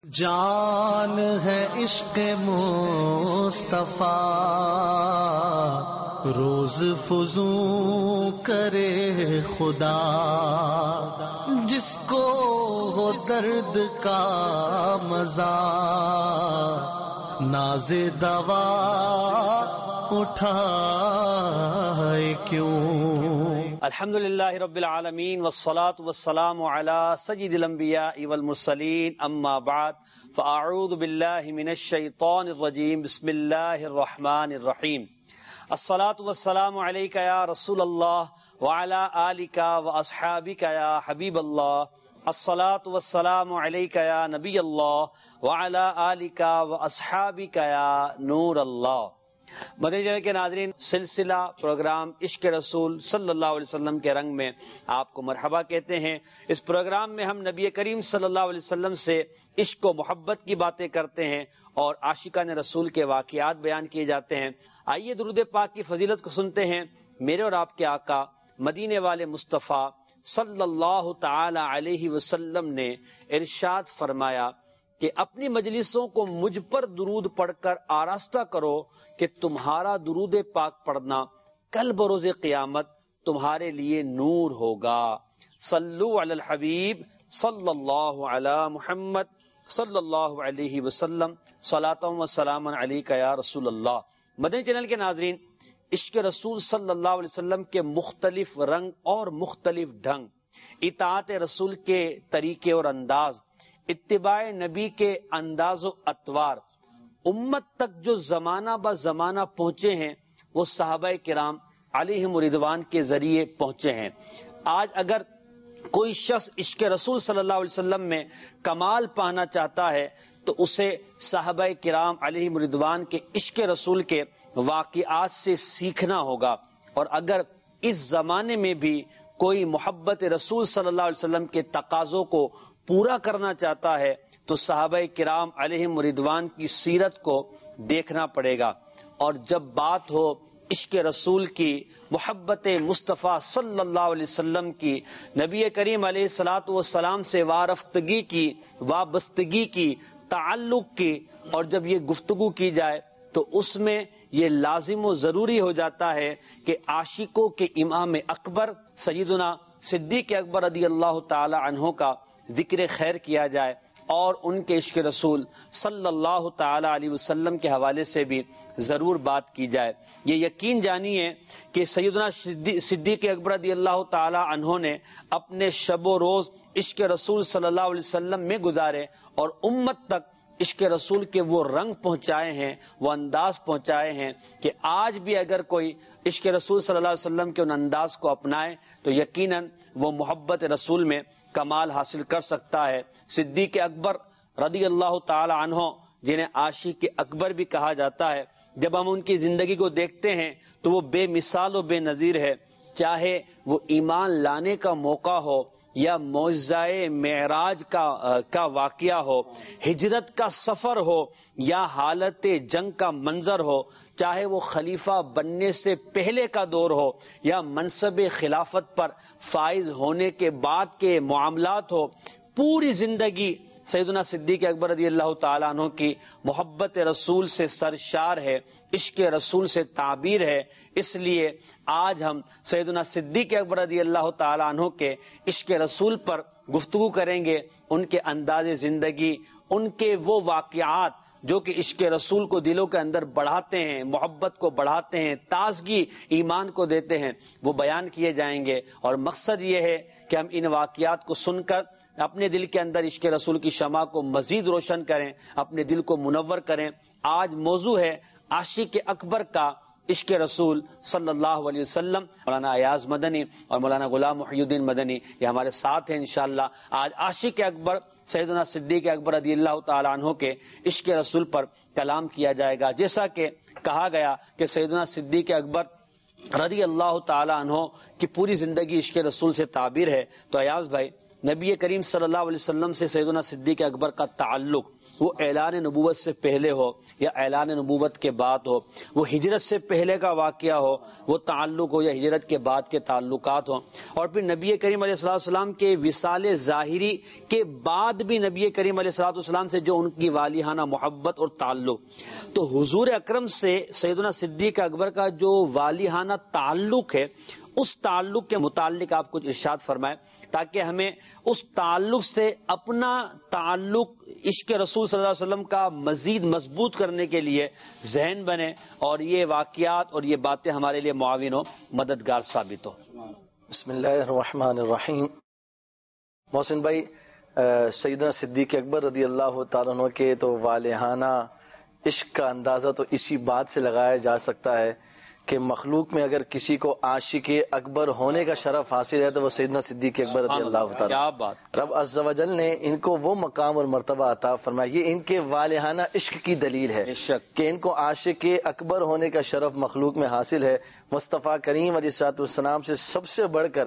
جان ہے عشق مصطفیٰ، روز فزوں کرے خدا، جس کو ہو درد کا مزہ ناز دوا اٹھائے کیوں۔ الحمدللہ رب العالمین والصلاة والسلام علی سید الانبیاء والمرسلین، اما بعد فاعوذ باللہ من الشیطان الرجیم، بسم اللہ الرحمن الرحیم۔ الصلاة والسلام علیک یا رسول اللہ وعلی آلک واصحابک یا حبیب اللہ۔ الصلاة والسلام علیک یا نبی اللہ وعلی آلک واصحابک یا نور اللہ۔ مدنی چینل کے ناظرین، سلسلہ پروگرام عشق رسول صلی اللہ علیہ وسلم کے رنگ میں آپ کو مرحبا کہتے ہیں۔ اس پروگرام میں ہم نبی کریم صلی اللہ علیہ وسلم سے عشق و محبت کی باتیں کرتے ہیں اور عاشقان رسول کے واقعات بیان کیے جاتے ہیں۔ آئیے درود پاک کی فضیلت کو سنتے ہیں۔ میرے اور آپ کے آقا مدینے والے مصطفیٰ صلی اللہ تعالی علیہ وسلم نے ارشاد فرمایا کہ اپنی مجلسوں کو مجھ پر درود پڑھ کر آراستہ کرو کہ تمہارا درود پاک پڑھنا کل بروز قیامت تمہارے لیے نور ہوگا۔ صلو علی الحبیب صلی اللہ علی محمد صلی اللہ علیہ وسلم، صلاۃ و سلام علیک یا رسول اللہ۔ مدنی چینل کے ناظرین، عشق رسول صلی اللہ علیہ وسلم کے مختلف رنگ اور مختلف ڈھنگ، اطاعت رسول کے طریقے اور انداز، اتباع نبی کے انداز و اطوار، امت تک جو زمانہ با زمانہ پہنچے ہیں وہ صحابہ کرام علیہم رضوان کے ذریعے پہنچے ہیں۔ آج اگر کوئی شخص عشق رسول صلی اللہ علیہ وسلم میں کمال پانا چاہتا ہے تو اسے صحابہ کرام علیہم رضوان کے عشق رسول کے واقعات سے سیکھنا ہوگا، اور اگر اس زمانے میں بھی کوئی محبت رسول صلی اللہ علیہ وسلم کے تقاضوں کو پورا کرنا چاہتا ہے تو صحابہ کرام علیہم رضوان کی سیرت کو دیکھنا پڑے گا۔ اور جب بات ہو عشق رسول کی، محبت مصطفیٰ صلی اللہ علیہ وسلم کی، نبی کریم علیہ الصلوۃ والسلام سے وارفتگی کی، وابستگی کی، تعلق کی، اور جب یہ گفتگو کی جائے تو اس میں یہ لازم و ضروری ہو جاتا ہے کہ عاشقوں کے امام اکبر سیدنا صدیق اکبر رضی اللہ تعالی عنہ کا ذکر خیر کیا جائے اور ان کے عشق رسول صلی اللہ تعالی علیہ وسلم کے حوالے سے بھی ضرور بات کی جائے۔ یہ یقین جانیے کہ سیدنا صدیق اکبر رضی اللہ تعالی عنہ نے اپنے شب و روز عشق رسول صلی اللہ علیہ وسلم میں گزارے اور امت تک عشق رسول کے وہ رنگ پہنچائے ہیں، وہ انداز پہنچائے ہیں کہ آج بھی اگر کوئی عشق رسول صلی اللہ علیہ وسلم کے ان انداز کو اپنائے تو یقیناً وہ محبت رسول میں کمال حاصل کر سکتا ہے۔ صدیق اکبر رضی اللہ تعالی عنہ، جنہیں عاشق اکبر بھی کہا جاتا ہے، جب ہم ان کی زندگی کو دیکھتے ہیں تو وہ بے مثال و بے نظیر ہے، چاہے وہ ایمان لانے کا موقع ہو یا معجزہ معراج کا واقعہ ہو، ہجرت کا سفر ہو یا حالت جنگ کا منظر ہو، چاہے وہ خلیفہ بننے سے پہلے کا دور ہو یا منصب خلافت پر فائز ہونے کے بعد کے معاملات ہو، پوری زندگی سیدنا صدیق اکبر رضی اللہ تعالیٰ عنہ کی محبت رسول سے سرشار ہے، عشق رسول سے تعبیر ہے۔ اس لیے آج ہم سیدنا صدیق اکبر رضی اللہ تعالیٰ عنہ کے عشق رسول پر گفتگو کریں گے، ان کے انداز زندگی، ان کے وہ واقعات جو کہ عشق رسول کو دلوں کے اندر بڑھاتے ہیں، محبت کو بڑھاتے ہیں، تازگی ایمان کو دیتے ہیں، وہ بیان کیے جائیں گے۔ اور مقصد یہ ہے کہ ہم ان واقعات کو سن کر اپنے دل کے اندر عشق رسول کی شمع کو مزید روشن کریں، اپنے دل کو منور کریں۔ آج موضوع ہے عاشق اکبر کا عشق رسول صلی اللہ علیہ وسلم۔ مولانا ایاز مدنی اور مولانا غلام محی الدین مدنی یہ ہمارے ساتھ ہیں انشاءاللہ۔ آج عاشق اکبر سیدنا صدیق اکبر رضی اللہ تعالی عنہ کے عشق رسول پر کلام کیا جائے گا۔ جیسا کہ کہا گیا کہ سیدنا صدیق اکبر رضی اللہ تعالی عنہ کی پوری زندگی عشق رسول سے تعبیر ہے، تو ایاز بھائی نبی کریم صلی اللہ علیہ وسلم سے سیدنا صدیق اکبر کا تعلق وہ اعلان نبوت سے پہلے ہو یا اعلان نبوت کے بعد ہو، وہ ہجرت سے پہلے کا واقعہ ہو وہ تعلق ہو یا ہجرت کے بعد کے تعلقات ہوں، اور پھر نبی کریم علیہ الصلوۃ والسلام کے وصال ظاہری کے بعد بھی نبی کریم علیہ الصلوۃ والسلام سے جو ان کی والیانہ محبت اور تعلق، تو حضور اکرم سے سیدنا صدیق اکبر کا جو والیانہ تعلق ہے اس تعلق کے متعلق آپ کچھ ارشاد فرمائیں تاکہ ہمیں اس تعلق سے اپنا تعلق عشق رسول صلی اللہ علیہ وسلم کا مزید مضبوط کرنے کے لیے ذہن بنے اور یہ واقعات اور یہ باتیں ہمارے لیے معاون و مددگار ثابت ہو۔ بسم اللہ الرحمن الرحیم۔ محسن بھائی، سیدنا صدیق اکبر رضی اللہ تعالیٰ عنہ کے تو والہانہ عشق کا اندازہ تو اسی بات سے لگایا جا سکتا ہے کہ مخلوق میں اگر کسی کو عاشق اکبر ہونے کا شرف حاصل ہے تو وہ سیدنا صدیق اکبر رضی اللہ تعالیٰ۔ کیا بات! رب عز و جل نے ان کو وہ مقام اور مرتبہ عطا فرمایا، یہ ان کے والہانہ عشق کی دلیل ہے کہ ان کو عاشق اکبر ہونے کا شرف مخلوق میں حاصل ہے۔ مصطفیٰ کریم علیہ الصلوۃ والسلام سے سب سے بڑھ کر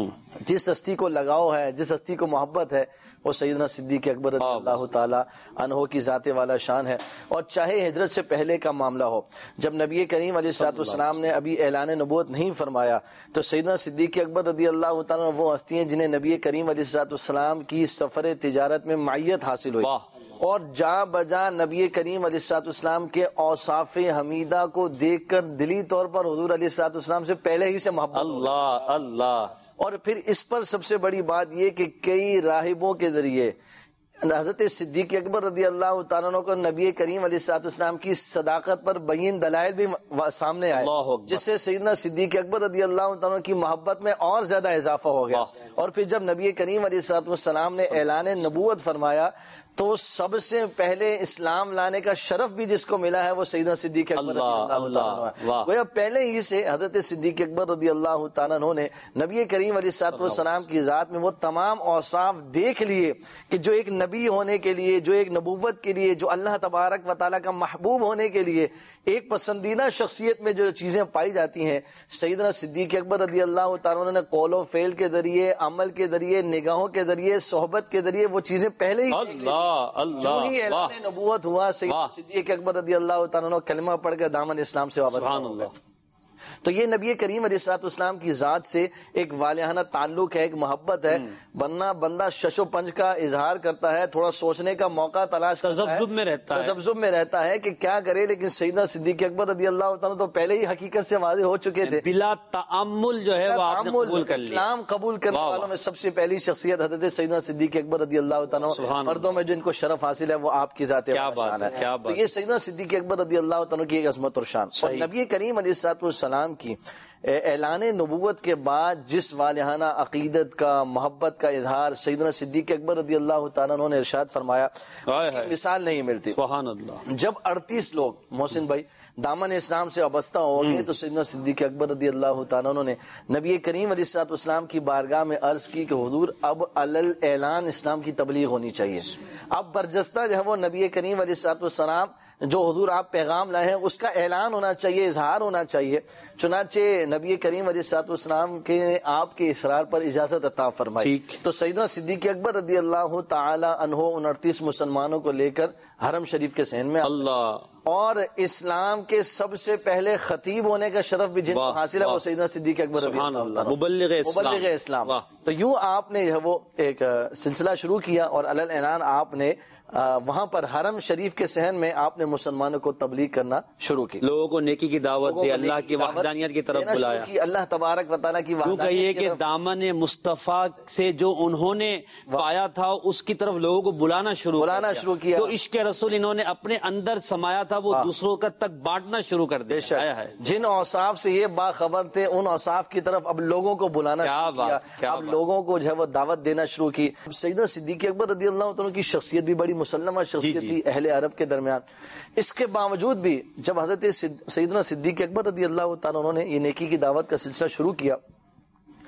جس ہستی کو لگاؤ ہے، جس ہستی کو محبت ہے، وہ سیدنا صدیق اکبر رضی اللہ تعالی عنہ کی ذات والا شان ہے۔ اور چاہے ہجرت سے پہلے کا معاملہ ہو، جب نبی کریم علیہ الصلوۃ والسلام نے ابھی اعلان نبوت نہیں فرمایا تو سیدنا صدیق اکبر رضی اللہ تعالی عنہ وہ ہستی ہیں جنہیں نبی کریم علیہ الصلوۃ والسلام کی سفر تجارت میں معیت حاصل ہوئی، اور جاں بجاں نبی کریم علیہ الصلوۃ والسلام کے اوصاف حمیدہ کو دیکھ کر دلی طور پر حضور علیہ الصلوۃ والسلام سے پہلے ہی سے محبت اللہ۔ اور پھر اس پر سب سے بڑی بات یہ کہ کئی راہبوں کے ذریعے حضرت صدیق اکبر رضی اللہ تعالیٰ عنہ کو نبی کریم علیہ الصلوۃ والسلام کی صداقت پر بین دلائل بھی سامنے آئے، جس سے سیدنا صدیق اکبر رضی اللہ تعالیٰ عنہ کی محبت میں اور زیادہ اضافہ ہو گیا۔ اور پھر جب نبی کریم علیہ الصلوۃ والسلام نے اعلان نبوت فرمایا تو سب سے پہلے اسلام لانے کا شرف بھی جس کو ملا ہے وہ سیدنا صدیق اکبر رضی اللہ تعالیٰ عنہ۔ گویا پہلے ہی سے حضرت صدیق اکبر رضی اللہ تعالیٰ عنہ نے نبی کریم علیہ الصلوۃ والسلام کی ذات میں وہ تمام اوصاف دیکھ لیے کہ جو ایک نبی ہونے کے لیے، جو ایک نبوت کے لیے، جو اللہ تبارک و تعالیٰ کا محبوب ہونے کے لیے ایک پسندیدہ شخصیت میں جو چیزیں پائی جاتی ہیں، سیدنا صدیق اکبر رضی اللہ تعالیٰ عنہ نے قول و فعل کے ذریعے، عمل کے ذریعے، نگاہوں کے ذریعے، صحبت کے ذریعے وہ چیزیں پہلے ہی جو ہی اعلان نبوت ہوا سیدنا صدیق اکبر رضی اللہ تعالیٰ عنہ کلمہ پڑھ کر دامن اسلام سے وابستہ ہو گئے۔ تو یہ نبی کریم علیہ الصلوۃ والسلام کی ذات سے ایک والہانہ تعلق ہے، ایک محبت ہے، ورنہ بندہ شش و پنج کا اظہار کرتا ہے، تھوڑا سوچنے کا موقع تلاش کرتا ہے، تذبذب میں رہتا ہے کہ کیا کرے، لیکن سیدنا صدیق اکبر رضی اللہ تعالیٰ تو پہلے ہی حقیقت سے واضح ہو چکے تھے، بلا تعمل جو ہے وہ آپ نے قبول کر لیا۔ اسلام قبول کرنے والوں میں سب سے پہلی شخصیت حضرت سیدنا صدیق اکبر رضی اللہ تعالیٰ، مردوں میں جن کو شرف حاصل ہے وہ آپ کی ذات شان ہے۔ تو یہ سیدنا صدیق اکبر رضی اللہ تعالیٰ کی ایک عظمت اور شان، اور نبی کریم علیہ الصلوۃ والسلام کی اعلان نبوت کے بعد جس والہانہ عقیدت کا، محبت کا اظہار سیدنا صدیق اکبر رضی اللہ تعالیٰ عنہ نے ارشاد فرمایا، اس کی مثال نہیں ملتی۔ سبحان اللہ۔ جب 38 لوگ محسن بھائی دامن اسلام سے وابستہ ہو گئے تو سیدنا صدیق اکبر رضی اللہ تعالیٰ عنہ نے نبی کریم علیہ الصلوۃ والسلام کی بارگاہ میں عرض کی کہ حضور اب علل اعلان اسلام کی تبلیغ ہونی چاہیے، اب برجستہ جو ہے وہ نبی کریم علیہ الصلوۃ والسلام جو حضور آپ پیغام لائے ہیں اس کا اعلان ہونا چاہیے، اظہار ہونا چاہیے۔ چنانچہ نبی کریم علیہ الصلوۃ والسلام کے آپ کے اصرار پر اجازت عطا فرمائی، تو سیدنا صدیق اکبر رضی اللہ تعالی عنہ 29 مسلمانوں کو لے کر حرم شریف کے صحن میں اور اسلام کے سب سے پہلے خطیب ہونے کا شرف بھی جن کو حاصل ہے وہ سیدنا صدیق اکبر رضی اللہ عنہ، مبلغ اسلام۔ تو یوں آپ نے وہ ایک سلسلہ شروع کیا اور علل اعلان آپ نے وہاں پر حرم شریف کے صحن میں آپ نے مسلمانوں کو تبلیغ کرنا شروع کی، لوگوں کو نیکی کی دعوت دی، اللہ کی وحدانیت کی طرف بلایا، اللہ تبارک و تعالیٰ کی وحدانیت کی طرف، کہ دامن مصطفیٰ سے جو انہوں نے پایا تھا اس کی طرف لوگوں کو بلانا شروع کیا، تو عشق رسول انہوں نے اپنے اندر سمایا تھا وہ دوسروں تک بانٹنا شروع کر دیا ہے۔ جن اوصاف سے یہ باخبر تھے ان اوصاف کی طرف اب لوگوں کو بلانا شروع کیا، اب لوگوں کو جو ہے وہ دعوت دینا شروع کی۔ سیدنا صدیق اکبر رضی اللہ عنہ کی شخصیت بھی بڑی مسلمہ شخصیت تھی اہل عرب کے درمیان، اس کے باوجود بھی جب حضرت سیدنا صدیق اکبر رضی اللہ تعالیٰ عنہ نے یہ نیکی کی دعوت کا سلسلہ شروع کیا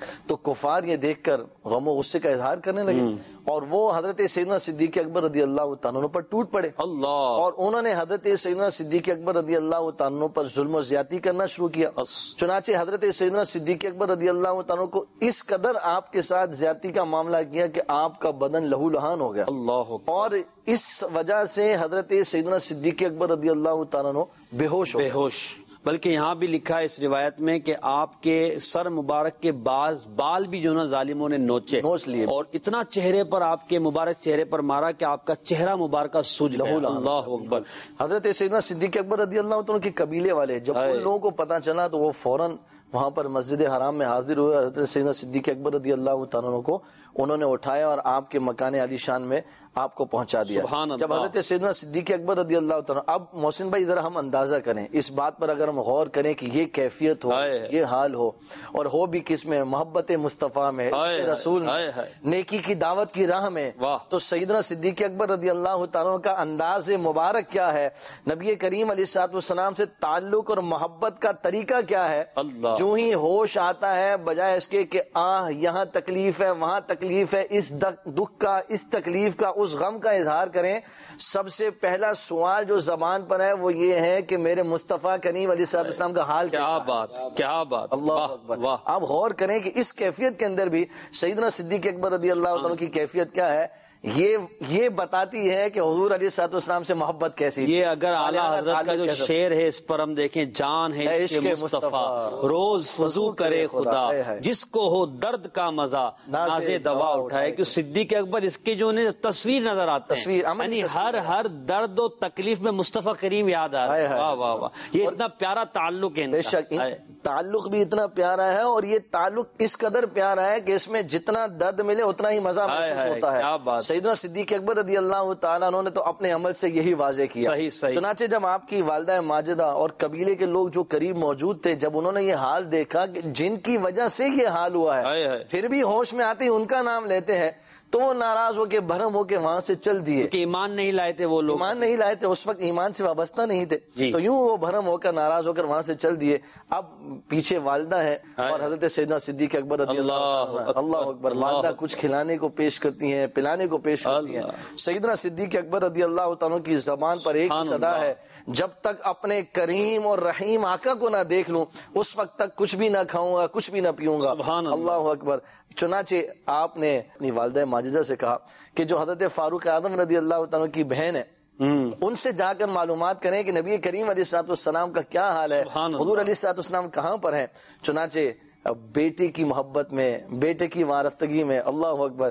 تو کفار یہ دیکھ کر غم و غصے کا اظہار کرنے لگے اور وہ حضرت سیدنا صدیق اکبر رضی اللہ تعالیٰ عنہ پر ٹوٹ پڑے اور انہوں نے حضرت سیدنا صدیق اکبر رضی اللہ تعالیٰ عنہ پر ظلم و زیادتی کرنا شروع کیا. چنانچہ حضرت سیدنا صدیق اکبر رضی اللہ تعالیٰ عنہ کو اس قدر آپ کے ساتھ زیادتی کا معاملہ کیا کہ آپ کا بدن لہو لہان ہو گیا اور اس وجہ سے حضرت سیدنا صدیق اکبر رضی اللہ تعالیٰ عنہ بے ہوش. بلکہ یہاں بھی لکھا ہے اس روایت میں کہ آپ کے سر مبارک کے بال بھی جو نا ظالموں نے نوچ لیے اور اتنا چہرے پر آپ کے مبارک چہرے پر مارا کہ آپ کا چہرہ مبارکہ سوج گیا. اللہ اکبر. حضرت سیدنا صدیق اکبر رضی اللہ تعالیٰ کے قبیلے والے جب ان لوگوں کو پتہ چلا تو وہ فوراً وہاں پر مسجد حرام میں حاضر ہوئے. حضرت سیدنا صدیق اکبر رضی اللہ تعالیٰ کو انہوں نے اٹھایا اور آپ کے مکان عالی شان میں آپ کو پہنچا دیا. جب حضرت سیدنا صدیق اکبر رضی اللہ تعالیٰ، اب محسن بھائی ذرا ہم اندازہ کریں اس بات پر، اگر ہم غور کریں کہ یہ کیفیت ہو، یہ حال ہو اور ہو بھی کس میں، محبت مصطفیٰ میں، رسول میں، نیکی کی دعوت کی راہ میں، تو سیدنا صدیق اکبر رضی اللہ تعالیٰ کا انداز مبارک کیا ہے، نبی کریم علیہ الصلوۃ والسلام سے تعلق اور محبت کا طریقہ کیا ہے. جو ہی ہوش آتا ہے بجائے اس کے کہ یہاں تکلیف ہے وہاں تکلیف ہے، اس دکھ کا، اس تکلیف کا، اس غم کا اظہار کریں، سب سے پہلا سوال جو زبان پر ہے وہ یہ ہے کہ میرے مصطفیٰ کریم علیہ الصلوۃ والسلام کا حال کیا بات. اللہ اکبر. آپ غور کریں کہ اس کیفیت کے اندر بھی سیدنا صدیق اکبر رضی اللہ عنہ کی کیفیت کیا ہے، یہ بتاتی ہے کہ حضور علیہ الصلوۃ والسلام سے محبت کیسی. یہ اگر اعلیٰ حضرت کا جو شعر ہے اس پر ہم دیکھیں، جان ہے عشق مصطفیٰ روز وضو کرے خدا، جس کو ہو درد کا مزہ ناز دوا اٹھائے. کہ صدیق اکبر اس کی جو تصویر نظر آتا ہے، یعنی ہر درد و تکلیف میں مصطفیٰ کریم یاد آ رہا ہے. واہ واہ واہ. یہ اتنا پیارا تعلق ہے. بے شک تعلق بھی اتنا پیارا ہے اور یہ تعلق اس قدر پیارا ہے کہ اس میں جتنا درد ملے اتنا ہی مزہ محسوس ہوتا ہے. سیدنا صدیق اکبر رضی اللہ تعالیٰ عنہ نے تو اپنے عمل سے یہی واضح کیا. چنانچہ جب آپ کی والدہ ماجدہ اور قبیلے کے لوگ جو قریب موجود تھے، جب انہوں نے یہ حال دیکھا کہ جن کی وجہ سے یہ حال ہوا ہے پھر بھی ہوش میں آتے ہی ان کا نام لیتے ہیں، تو وہ ناراض ہو کے بھرم ہو کے وہاں سے چل دیے. کہ ایمان نہیں لائے تھے وہ لوگ، ایمان نہیں لائے تھے، اس وقت ایمان سے وابستہ نہیں تھے. تو یوں وہ بھرم ہو کر ناراض ہو کر وہاں سے چل دیے. اب پیچھے والدہ ہے اور حضرت سیدنا صدیق اکبر رضی اللہ اکبر. والدہ کچھ کھلانے کو پیش کرتی ہیں، پلانے کو پیش کرتی ہیں. سیدنا صدیق اکبر رضی اللہ تعالیٰ کی زبان پر ایک صدا ہے، جب تک اپنے کریم اور رحیم آقا کو نہ دیکھ لوں اس وقت تک کچھ بھی نہ کھاؤں گا، کچھ بھی نہ پیوں گا. اللہ اکبر. چنانچہ آپ نے اپنی والدہ ماجدہ سے کہا کہ جو حضرت فاروق اعظم رضی اللہ تعالیٰ کی بہن ہے ان سے جا کر معلومات کریں کہ نبی کریم علیہ الصلوۃ والسلام کا کیا حال ہے، حضور علیہ الصلوۃ والسلام کہاں پر ہیں. چنانچہ بیٹے کی محبت میں، بیٹے کی وارفتگی میں، اللہ اکبر،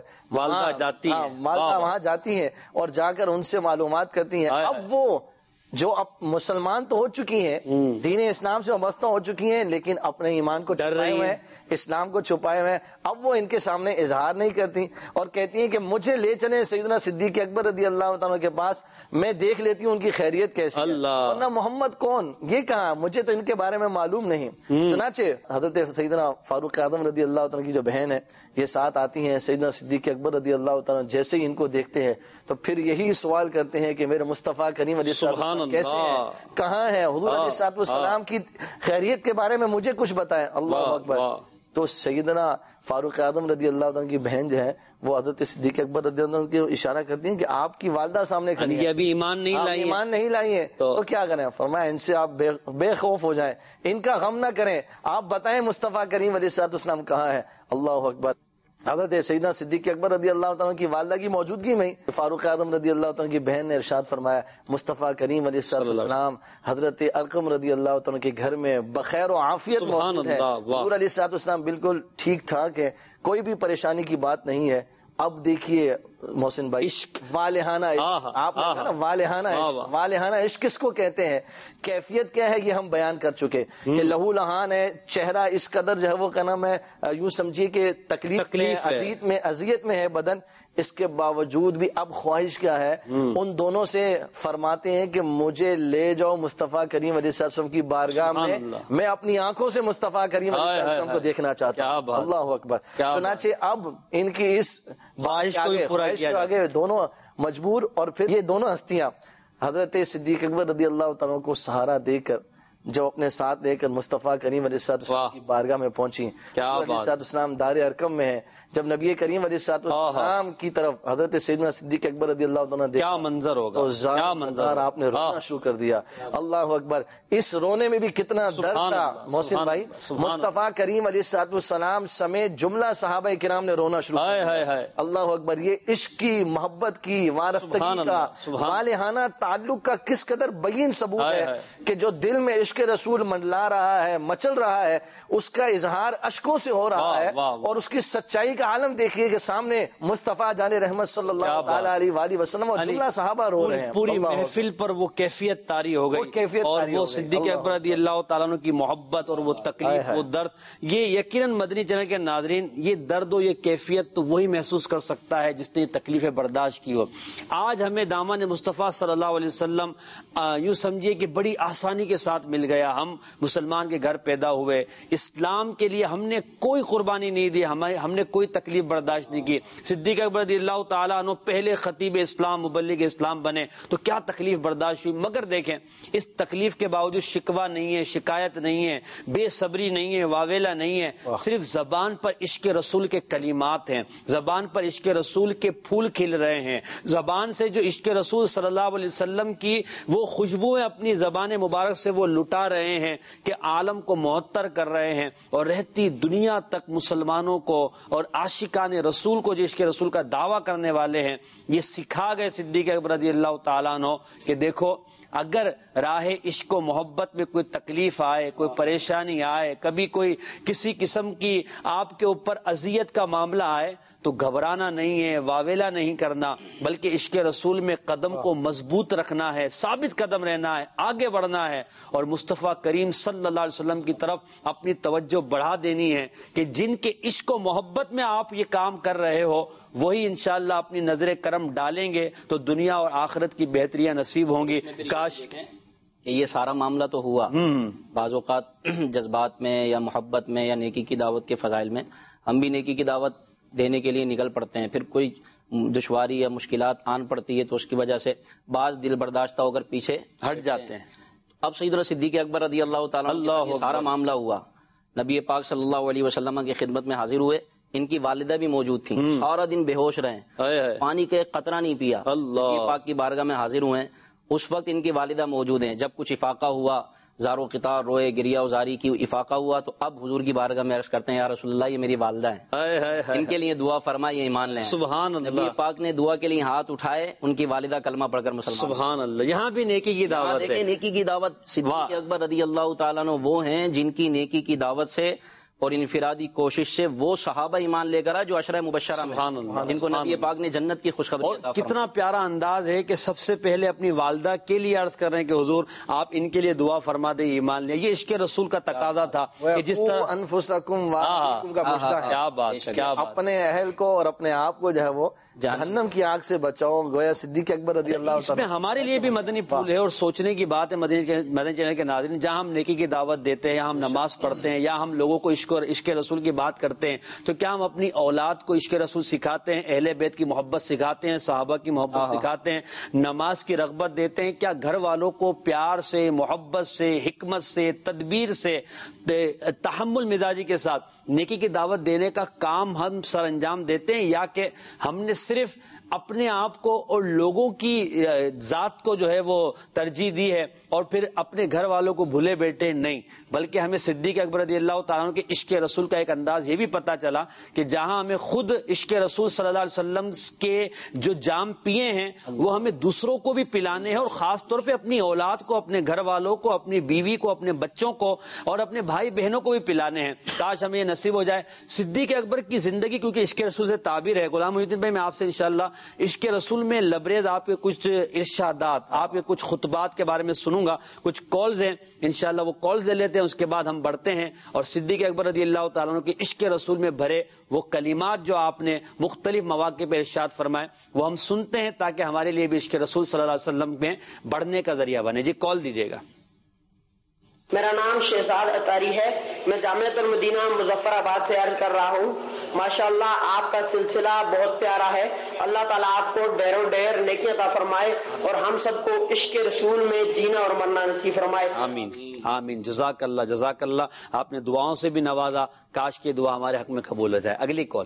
والدہ وہاں جاتی ہیں اور جا کر ان سے معلومات کرتی ہیں. اب وہ جو اب مسلمان تو ہو چکی ہیں، دین اسلام سے وابستہ ہو چکی ہیں، لیکن اپنے ایمان کو ڈر رہی ہیں، اسلام کو چھپائے ہوئے ہیں. اب وہ ان کے سامنے اظہار نہیں کرتی اور کہتی ہیں کہ مجھے لے چلیں سیدنا صدیق اکبر رضی اللہ تعالیٰ کے پاس، میں دیکھ لیتی ہوں ان کی خیریت کیسی ہے. ورنہ محمد کون، یہ کہاں، مجھے تو ان کے بارے میں معلوم نہیں. چنانچہ حضرت سیدنا فاروق اعظم رضی اللہ تعالیٰ کی جو بہن ہے یہ ساتھ آتی ہیں. سیدنا صدیق اکبر رضی اللہ تعالیٰ جیسے ہی ان کو دیکھتے ہیں تو پھر یہی سوال کرتے ہیں کہ میرے مصطفیٰ کریم علیہ السلام کیسے ہیں، کہاں ہیں، حضور علیہ الصلوۃ والسلام کی خیریت کے بارے میں مجھے کچھ بتائیں. اللہ اکبر. تو سیدنا فاروق اعظم رضی اللہ عنہ کی بہن جو ہے وہ حضرت صدیق اکبر رضی اللہ عنہ کو اشارہ کرتی ہیں کہ آپ کی والدہ سامنے کھڑی ہیں، ابھی ایمان نہیں لائی ہیں تو کیا کریں. فرمایا ان سے آپ بے خوف ہو جائیں، ان کا غم نہ کریں، آپ بتائیں مصطفیٰ کریم علیہ الصلوۃ والسلام کہاں ہے. اللہ اکبر. حضرت سیدنا صدیق اکبر رضی اللہ تعالیٰ کی والدہ کی موجودگی میں فاروق اعظم رضی اللہ تعالیٰ کی بہن نے ارشاد فرمایا مصطفیٰ کریم علیہ السلام حضرت ارقم رضی اللہ تعالیٰ کے گھر میں بخیر و عافیت موجود ہے. حضور علیہ الصلوۃ والسلام بالکل ٹھیک ٹھاک ہے، کوئی بھی پریشانی کی بات نہیں ہے. اب دیکھیے محسن بھائی، والہانہ عشق، آپ نے کہا نا والہانہ عشق، والہانہ عشق کس کو کہتے ہیں، کیفیت کیا ہے یہ ہم بیان کر چکے کہ لہو لہان ہے، چہرہ اس قدر جو ہے وہ کیا نام ہے، یوں سمجھیے کہ تکلیف میں اذیت میں ہے بدن. اس کے باوجود بھی اب خواہش کیا ہے، ان دونوں سے فرماتے ہیں کہ مجھے لے جاؤ مصطفیٰ کریم علیہ السلام کی بارگاہ میں اپنی آنکھوں سے مصطفیٰ کریم علیہ السلام کو دیکھنا چاہتا ہوں. اللہ اکبر. چنانچہ اب ان کی اس خواہش کے آگے دونوں مجبور، اور پھر یہ دونوں ہستیاں حضرت صدیق اکبر رضی اللہ تعالیٰ کو سہارا دے کر جو اپنے ساتھ لے کر مصطفیٰ کریم علیہ السلام کی بارگاہ میں پہنچی. علیہ السلام دار ارقم میں ہے. جب نبی کریم علیہ السلام کی طرف حضرت سیدنا صدیق اکبر رضی اللہ عنہ کیا منظر ہوگا, کیا منظر, آپ نے رونا شروع کر دیا. اللہ اکبر. اس رونے میں بھی کتنا درد تھا محسن بھائی. مصطفیٰ کریم علیہ السلام سمیت جملہ صحابہ کرام نے رونا شروع کیا. اللہ اکبر. یہ عشق کی, محبت کی, وارفتگی کا, والہانہ تعلق کا کس قدر بین ثبوت ہے کہ جو دل میں عشق رسول منڈلا رہا ہے, مچل رہا ہے, اس کا اظہار اشکوں سے ہو رہا ہے. اور اس کی سچائی کا عالم دیکھیے کہ سامنے مصطفیٰ جان رحمت صلی اللہ تعالی علیہ وآلہ وسلم اور جملہ صحابہ رو رہے ہیں. پوری محفل پر وہ کیفیت طاری ہو گئی, اور وہ صدیق اکبر رضی اللہ تعالیٰ عنہ کی محبت اور وہ تکلیف, وہ درد. یہ یقیناً مدنی چینل کے ناظرین, یہ درد و یہ کیفیت تو وہی محسوس کر سکتا ہے جس نے تکلیفیں برداشت کی ہو. آج ہمیں دامن مصطفیٰ صلی اللہ علیہ وسلم یوں سمجھیے کہ بڑی آسانی کے ساتھ مل گیا. ہم مسلمان کے گھر پیدا ہوئے, اسلام کے لیے ہم نے کوئی قربانی نہیں دی, ہم نے کوئی تکلیف برداشت نہیں کی. صدیق اکبر رضی اللہ تعالیٰ عنہ پہلے خطیب اسلام, مبلغ اسلام بنے تو کیا تکلیف برداشت ہوئی. مگر دیکھیں اس تکلیف کے باوجود شکوہ نہیں ہے, شکایت نہیں ہے, بے صبری نہیں ہے, واویلا نہیں ہے. صرف زبان پر عشق رسول کے کلمات ہیں, زبان پر عشق رسول کے پھول کھل رہے ہیں. زبان سے جو عشق رسول صلی اللہ علیہ وسلم کی وہ خوشبوئیں اپنی زبان مبارک سے وہ لٹا رہے ہیں کہ عالم کو معطر کر رہے ہیں, اور رہتی دنیا تک مسلمانوں کو اور عاشقان رسول کو جو عشق رسول کا دعویٰ کرنے والے ہیں یہ سکھا گئے صدیق اکبر رضی اللہ تعالیٰ عنہ کہ دیکھو اگر راہ عشق و محبت میں کوئی تکلیف آئے, کوئی پریشانی آئے, کبھی کوئی کسی قسم کی آپ کے اوپر اذیت کا معاملہ آئے تو گھبرانا نہیں ہے, واویلا نہیں کرنا, بلکہ عشق رسول میں قدم کو مضبوط رکھنا ہے, ثابت قدم رہنا ہے, آگے بڑھنا ہے, اور مصطفیٰ کریم صلی اللہ علیہ وسلم کی طرف اپنی توجہ بڑھا دینی ہے کہ جن کے عشق و محبت میں آپ یہ کام کر رہے ہو وہی انشاءاللہ اپنی نظر کرم ڈالیں گے تو دنیا اور آخرت کی بہتریاں نصیب ہوں گی. کاش کہ یہ سارا معاملہ تو ہوا, بعض اوقات جذبات میں یا محبت میں یا نیکی کی دعوت کے فضائل میں ہم بھی نیکی کی دعوت دینے کے لیے نکل پڑتے ہیں, پھر کوئی دشواری یا مشکلات آن پڑتی ہے تو اس کی وجہ سے بعض دل برداشتہ ہو کر پیچھے ہٹ جاتے ہیں. اب سیدنا صدیق اکبر رضی اللہ تعالیٰ عنہ سارا معاملہ ہوا, نبی پاک صلی اللہ علیہ وسلم کی خدمت میں حاضر ہوئے. ان کی والدہ بھی موجود تھیں, سارا دن بے ہوش رہے, پانی کا ایک قطرہ نہیں پیا. نبی پاک کی بارگاہ میں حاضر ہوئے, اس وقت ان کی والدہ موجود ہیں. جب کچھ افاقہ ہوا, زارو قطار روئے, گریا ازاری کی, افاقہ ہوا تو اب حضور کی بارگاہ میں عرض کرتے ہیں یا رسول اللہ یہ میری والدہ ہیں, ان کے لیے دعا فرمائے, یہ ایمان لیں. سبحان اللہ. نبی پاک نے دعا کے لیے ہاتھ اٹھائے, ان کی والدہ کلمہ پڑھ کر مسلمان. سبحان اللہ. یہاں بھی نیکی کی دعوت ہے, نیکی کی دعوت. صدیق اکبر رضی اللہ تعالیٰ عنہ وہ ہیں جن کی نیکی کی دعوت سے اور انفرادی کوشش سے وہ صحابہ ایمان لے کر جو عشرہ مبشرہ میں جن کو نبی پاک نے جنت کی خوشخبری عطا فرمائی. کتنا پیارا انداز ہے کہ سب سے پہلے اپنی والدہ کے لیے عرض کر رہے ہیں کہ حضور آپ ان کے لیے دعا فرما دیں, ایمان لیں. یہ عشق رسول کا تقاضا تھا کہ جس طرح انفسکم واہلیکم کا پوچھنا ہے, کیا بات, کیا بات, اپنے اہل کو اور اپنے آپ کو جو ہے وہ جہنم کی آگ سے بچاؤ. گویا صدیق اکبر رضی اللہ عنہ. اس میں ہمارے لیے بھی مدنی پھول ہے اور سوچنے کی بات ہے مدنی چینل کے ناظرین, جہاں ہم نیکی کی دعوت دیتے ہیں, یا ہم نماز پڑھتے ہیں, یا ہم لوگوں کو عشق رسول کی بات کرتے ہیں, تو کیا ہم اپنی اولاد کو عشق رسول سکھاتے ہیں, اہل بیت کی محبت سکھاتے ہیں, صحابہ کی محبت سکھاتے ہیں, نماز کی رغبت دیتے ہیں؟ کیا گھر والوں کو پیار سے, محبت سے, حکمت سے, تدبیر سے, تحمل مزاجی کے ساتھ نیکی کی دعوت دینے کا کام ہم سر انجام دیتے ہیں, یا کہ ہم نے صرف اپنے آپ کو اور لوگوں کی ذات کو جو ہے وہ ترجیح دی ہے اور پھر اپنے گھر والوں کو بھولے بیٹھے؟ نہیں, بلکہ ہمیں صدیق اکبر رضی اللہ تعالیٰ عنہ کے عشق رسول کا ایک انداز یہ بھی پتا چلا کہ جہاں ہمیں خود عشق رسول صلی اللہ علیہ وسلم کے جو جام پیے ہیں وہ ہمیں دوسروں کو بھی پلانے ہیں, اور خاص طور پہ اپنی اولاد کو, اپنے گھر والوں کو, اپنی بیوی کو, اپنے بچوں کو اور اپنے بھائی بہنوں کو بھی پلانے ہیں. کاش ہمیں یہ نصیب ہو جائے. صدیق اکبر کی زندگی کیونکہ عشق رسول سے تعبیر ہے. غلام محی الدین بھائی, میں آپ سے انشاءاللہ عشق رسول میں لبریز آپ کے کچھ ارشادات, آپ کے کچھ خطبات کے بارے میں سنوں گا. کچھ کالز ہیں انشاءاللہ, وہ کالز لے لیتے ہیں, اس کے بعد ہم بڑھتے ہیں اور صدیق اکبر رضی اللہ تعالیٰ عنہ کی عشق رسول میں بھرے وہ کلمات جو آپ نے مختلف مواقع پہ ارشاد فرمائے وہ ہم سنتے ہیں تاکہ ہمارے لیے بھی عشق رسول صلی اللہ علیہ وسلم میں بڑھنے کا ذریعہ بنے. جی کال دیجیے گا. میرا نام شہزاد اطاری ہے, میں جامعۃ المدینہ مظفر آباد سے عرض کر رہا ہوں. ماشاءاللہ آپ کا سلسلہ بہت پیارا ہے. اللہ تعالیٰ آپ کو ڈیروں ڈیر نیکی عطا فرمائے اور ہم سب کو عشق رسول میں جینا اور مرنا نصیب فرمائے. آمین. آمین. جزاک اللہ جزاک اللہ. آپ نے دعاؤں سے بھی نوازا, کاش کی دعا ہمارے حق میں قبول ہو جائے. اگلی کال.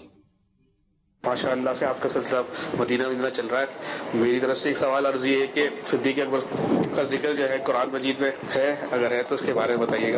ماشاء اللہ سے آپ کا سلسلہ مدینہ چل رہا ہے. میری طرف سے ایک سوال عرض یہ ہے کہ صدیق اکبر کا ذکر جو ہے قرآن مجید میں ہے, اگر ہے تو اس کے بارے میں بتائیے گا.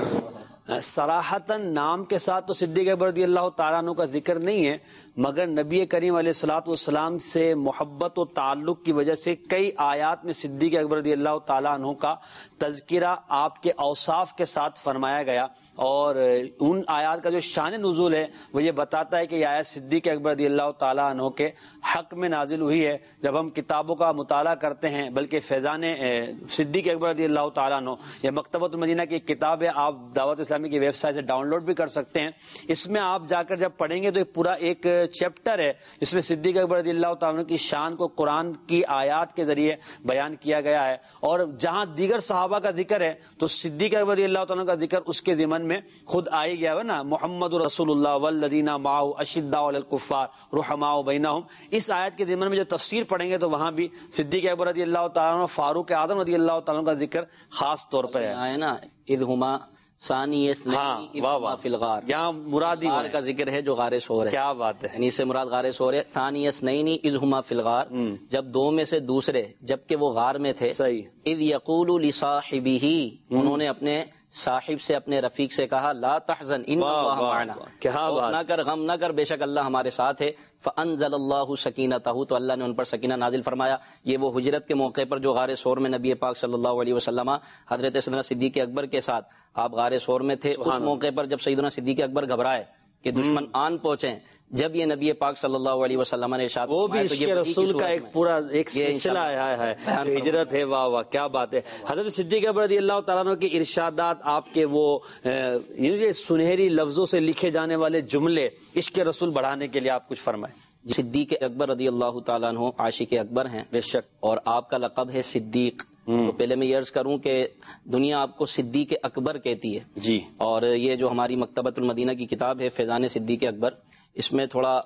صراحتاً نام کے ساتھ تو صدیق اکبر رضی اللہ تعالیٰ عنہ کا ذکر نہیں ہے, مگر نبی کریم علیہ الصلوۃ والسلام سے محبت و تعلق کی وجہ سے کئی آیات میں صدیق اکبر رضی اللہ تعالیٰ عنہ کا تذکرہ آپ کے اوصاف کے ساتھ فرمایا گیا, اور ان آیات کا جو شان نزول ہے وہ یہ بتاتا ہے کہ یہ آیت صدیق اکبر رضی اللہ تعالیٰ عنہ کے حق میں نازل ہوئی ہے. جب ہم کتابوں کا مطالعہ کرتے ہیں, بلکہ فیضان صدیق اکبر رضی اللہ تعالیٰ عنہ یہ مکتبۃ المدینہ کی ایک کتاب ہے, آپ دعوت اسلامی کی ویب سائٹ سے ڈاؤن لوڈ بھی کر سکتے ہیں. اس میں آپ جا کر جب پڑھیں گے تو پورا ایک چیپٹر ہے جس میں صدیق اکبر رضی اللہ تعالیٰ عنہ کی شان کو قرآن کی آیات کے ذریعے بیان کیا گیا ہے. اور جہاں دیگر صحابہ کا ذکر ہے تو صدیق اکبر رضی اللہ تعالیٰ عنہ کا ذکر اس کے ضمن میں خود آئی گیا ہے نا, محمد رسول اللہ والذین معہ اشداء علی الکفار رحماء بینہم. اس آیت کے ضمن میں جو تفسیر پڑھیں گے تو وہاں بھی صدیق اکبر رضی اللہ تعالیٰ عنہ, فاروق اعظم رضی اللہ تعالیٰ عنہ کا ذکر خاص طور پر ہے نا. اذ ہما ثانی اثنین فی الغار, یہاں مرادی غار کا ذکر ہے جو غار ثور ہے. کیا بات ہے, یعنی اس سے مراد غار ثور ہے. ثانی اثنین اذ ہما فی الغار, جب دو میں سے دوسرے جبکہ وہ غار میں تھے. صحیح. اذ یقول لصاحبہ, انہوں نے اپنے صاحب سے اپنے رفیق سے کہا لا تحزن ان اللہ معنا, نہ کر غم نہ کر, بے شک اللہ ہمارے ساتھ ہے. فانزل اللہ سکینتہ, تو اللہ نے ان پر سکینہ نازل فرمایا. یہ وہ ہجرت کے موقع پر جو غار ثور میں نبی پاک صلی اللہ علیہ وسلم حضرت سیدنا صدیق اکبر کے ساتھ آپ غار ثور میں تھے. اس موقع پر جب سیدنا صدیق اکبر گھبرائے کہ دشمن آن پہنچے, جب یہ نبی پاک صلی اللہ علیہ وسلم نے ارشاد وہ بھی اس کے رسول کا ایک پورا ایک سلسلہ ہے, ہجرت ہے. واہ واہ کیا بات ہے. حضرت صدیق اکبر رضی اللہ تعالیٰ عنہ کے ارشادات, آپ کے وہ سنہری لفظوں سے لکھے جانے والے جملے عشق رسول بڑھانے کے لیے آپ کچھ فرمائیں. صدیق اکبر رضی اللہ تعالیٰ عنہ عاشق اکبر ہیں بے شک, اور آپ کا لقب ہے صدیق. تو پہلے میں یہ عرض کروں کہ دنیا آپ کو صدیق اکبر کہتی ہے جی, اور یہ جو ہماری مکتبۃ المدینہ کی کتاب ہے فیضان صدیق اکبر, اس میں تھوڑا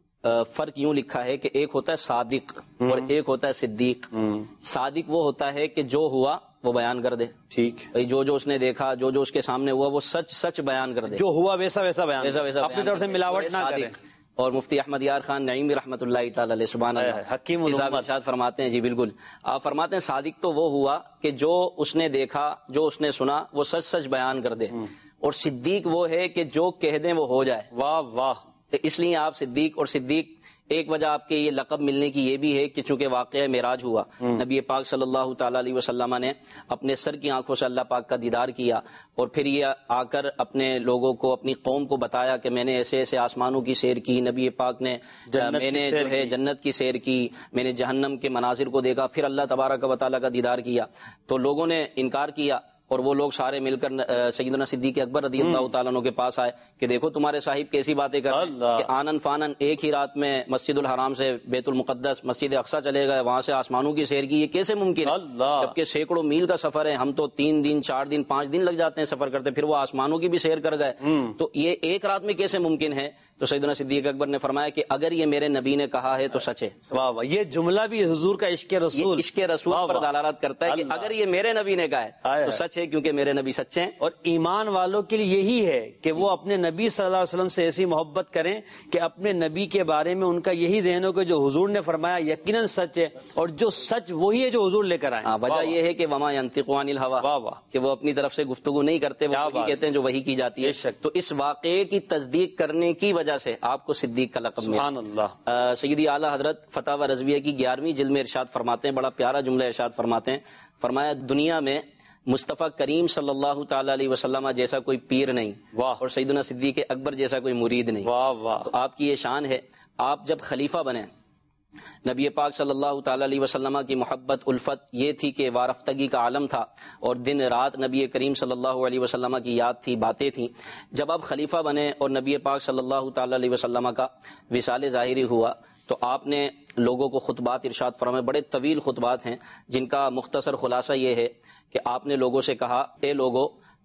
فرق یوں لکھا ہے کہ ایک ہوتا ہے صادق اور ایک ہوتا ہے صدیق. صادق وہ ہوتا ہے کہ جو ہوا وہ بیان کر دے, ٹھیک, جو اس نے دیکھا, جو اس کے سامنے ہوا وہ سچ سچ بیان کر دے, جو ہوا ویسا ویسا بیان, اپنی طرف سے ملاوٹ نہ کرے. اور مفتی احمد یار خان نعیمی رحمۃ اللہ تعالی علیہ سبحان اللہ حکیم ارشاد فرماتے ہیں, جی بالکل, آپ فرماتے ہیں صادق تو وہ ہوا کہ جو اس نے دیکھا, جو اس نے سنا وہ سچ سچ بیان کر دے, اور صدیق وہ ہے کہ جو کہہ دیں وہ ہو جائے. واہ واہ. اس لیے آپ صدیق, اور صدیق ایک وجہ آپ کے یہ لقب ملنے کی یہ بھی ہے کہ چونکہ واقعہ معراج ہوا, نبی پاک صلی اللہ تعالی علیہ وسلم نے اپنے سر کی آنکھوں سے اللہ پاک کا دیدار کیا, اور پھر یہ آ کر اپنے لوگوں کو, اپنی قوم کو بتایا کہ میں نے ایسے ایسے آسمانوں کی سیر کی, نبی پاک نے میں نے جو ہے جنت کی سیر کی, میں نے جہنم کے مناظر کو دیکھا, پھر اللہ تبارک و تعالیٰ کا دیدار کیا. تو لوگوں نے انکار کیا, اور وہ لوگ سارے مل کر سیدنا صدیق اکبر رضی اللہ تعالیٰ عنہ کے پاس آئے کہ دیکھو تمہارے صاحب کیسی باتیں کر رہے ہیں کہ آنن فانن ایک ہی رات میں مسجد الحرام سے بیت المقدس مسجد اقصی چلے گئے, وہاں سے آسمانوں کی سیر کی, یہ کیسے ممکن ہے جبکہ سینکڑوں میل کا سفر ہے, ہم تو 3 دن 4 دن 5 دن لگ جاتے ہیں سفر کرتے, پھر وہ آسمانوں کی بھی سیر کر گئے, تو یہ ایک رات میں کیسے ممکن ہے. تو سیدنا صدیق اکبر نے فرمایا کہ اگر یہ میرے نبی نے کہا ہے تو سچ ہے. واہ واہ, یہ جملہ بھی حضور کا عشق رسول, عشق رسول پر دلالت کرتا ہے کہ اگر یہ میرے نبی نے کہا ہے تو سچ ہے, کیونکہ میرے نبی سچے ہیں. اور ایمان والوں کے لیے یہی ہے کہ وہ اپنے نبی صلی اللہ علیہ وسلم سے ایسی محبت کریں کہ اپنے نبی کے بارے میں ان کا یہی ذہن ہو کہ جو حضور نے فرمایا یقیناً سچ ہے, اور جو سچ وہی ہے جو حضور لے کر آئے. وجہ یہ ہے کہ وما ينطق عن الهوى, کہ وہ اپنی طرف سے گفتگو نہیں کرتے, وہ وہی کہتے ہیں جو وہی کی جاتی ہے. تو اس واقعے کی تصدیق کرنے کی وجہ سے آپ کو صدیق کا لقب ملا. سبحان اللہ. سیدی اعلیٰ حضرت فتاوی رضویہ کی 11ویں جلد میں ارشاد فرماتے ہیں, بڑا پیارا جملہ ارشاد فرماتے ہیں, فرمایا دنیا میں مصطفیٰ کریم صلی اللہ تعالی علیہ وسلم جیسا کوئی پیر نہیں, اور سیدنا صدیق اکبر جیسا کوئی مرید نہیں. واہ واہ. تو آپ کی یہ شان ہے, آپ جب خلیفہ بنے, نبی پاک صلی اللہ تعالی علیہ وسلم کی محبت الفت یہ تھی کہ وارفتگی کا عالم تھا, اور دن رات نبی کریم صلی اللہ علیہ وسلم کی یاد تھی, باتیں تھیں. جب آپ خلیفہ بنے اور نبی پاک صلی اللہ تعالی علیہ وسلم کا وصال ظاہری ہوا, تو آپ نے لوگوں کو خطبات ارشاد فرمائے, بڑے طویل خطبات ہیں جن کا مختصر خلاصہ یہ ہے کہ آپ نے لوگوں سے کہا, اے لوگو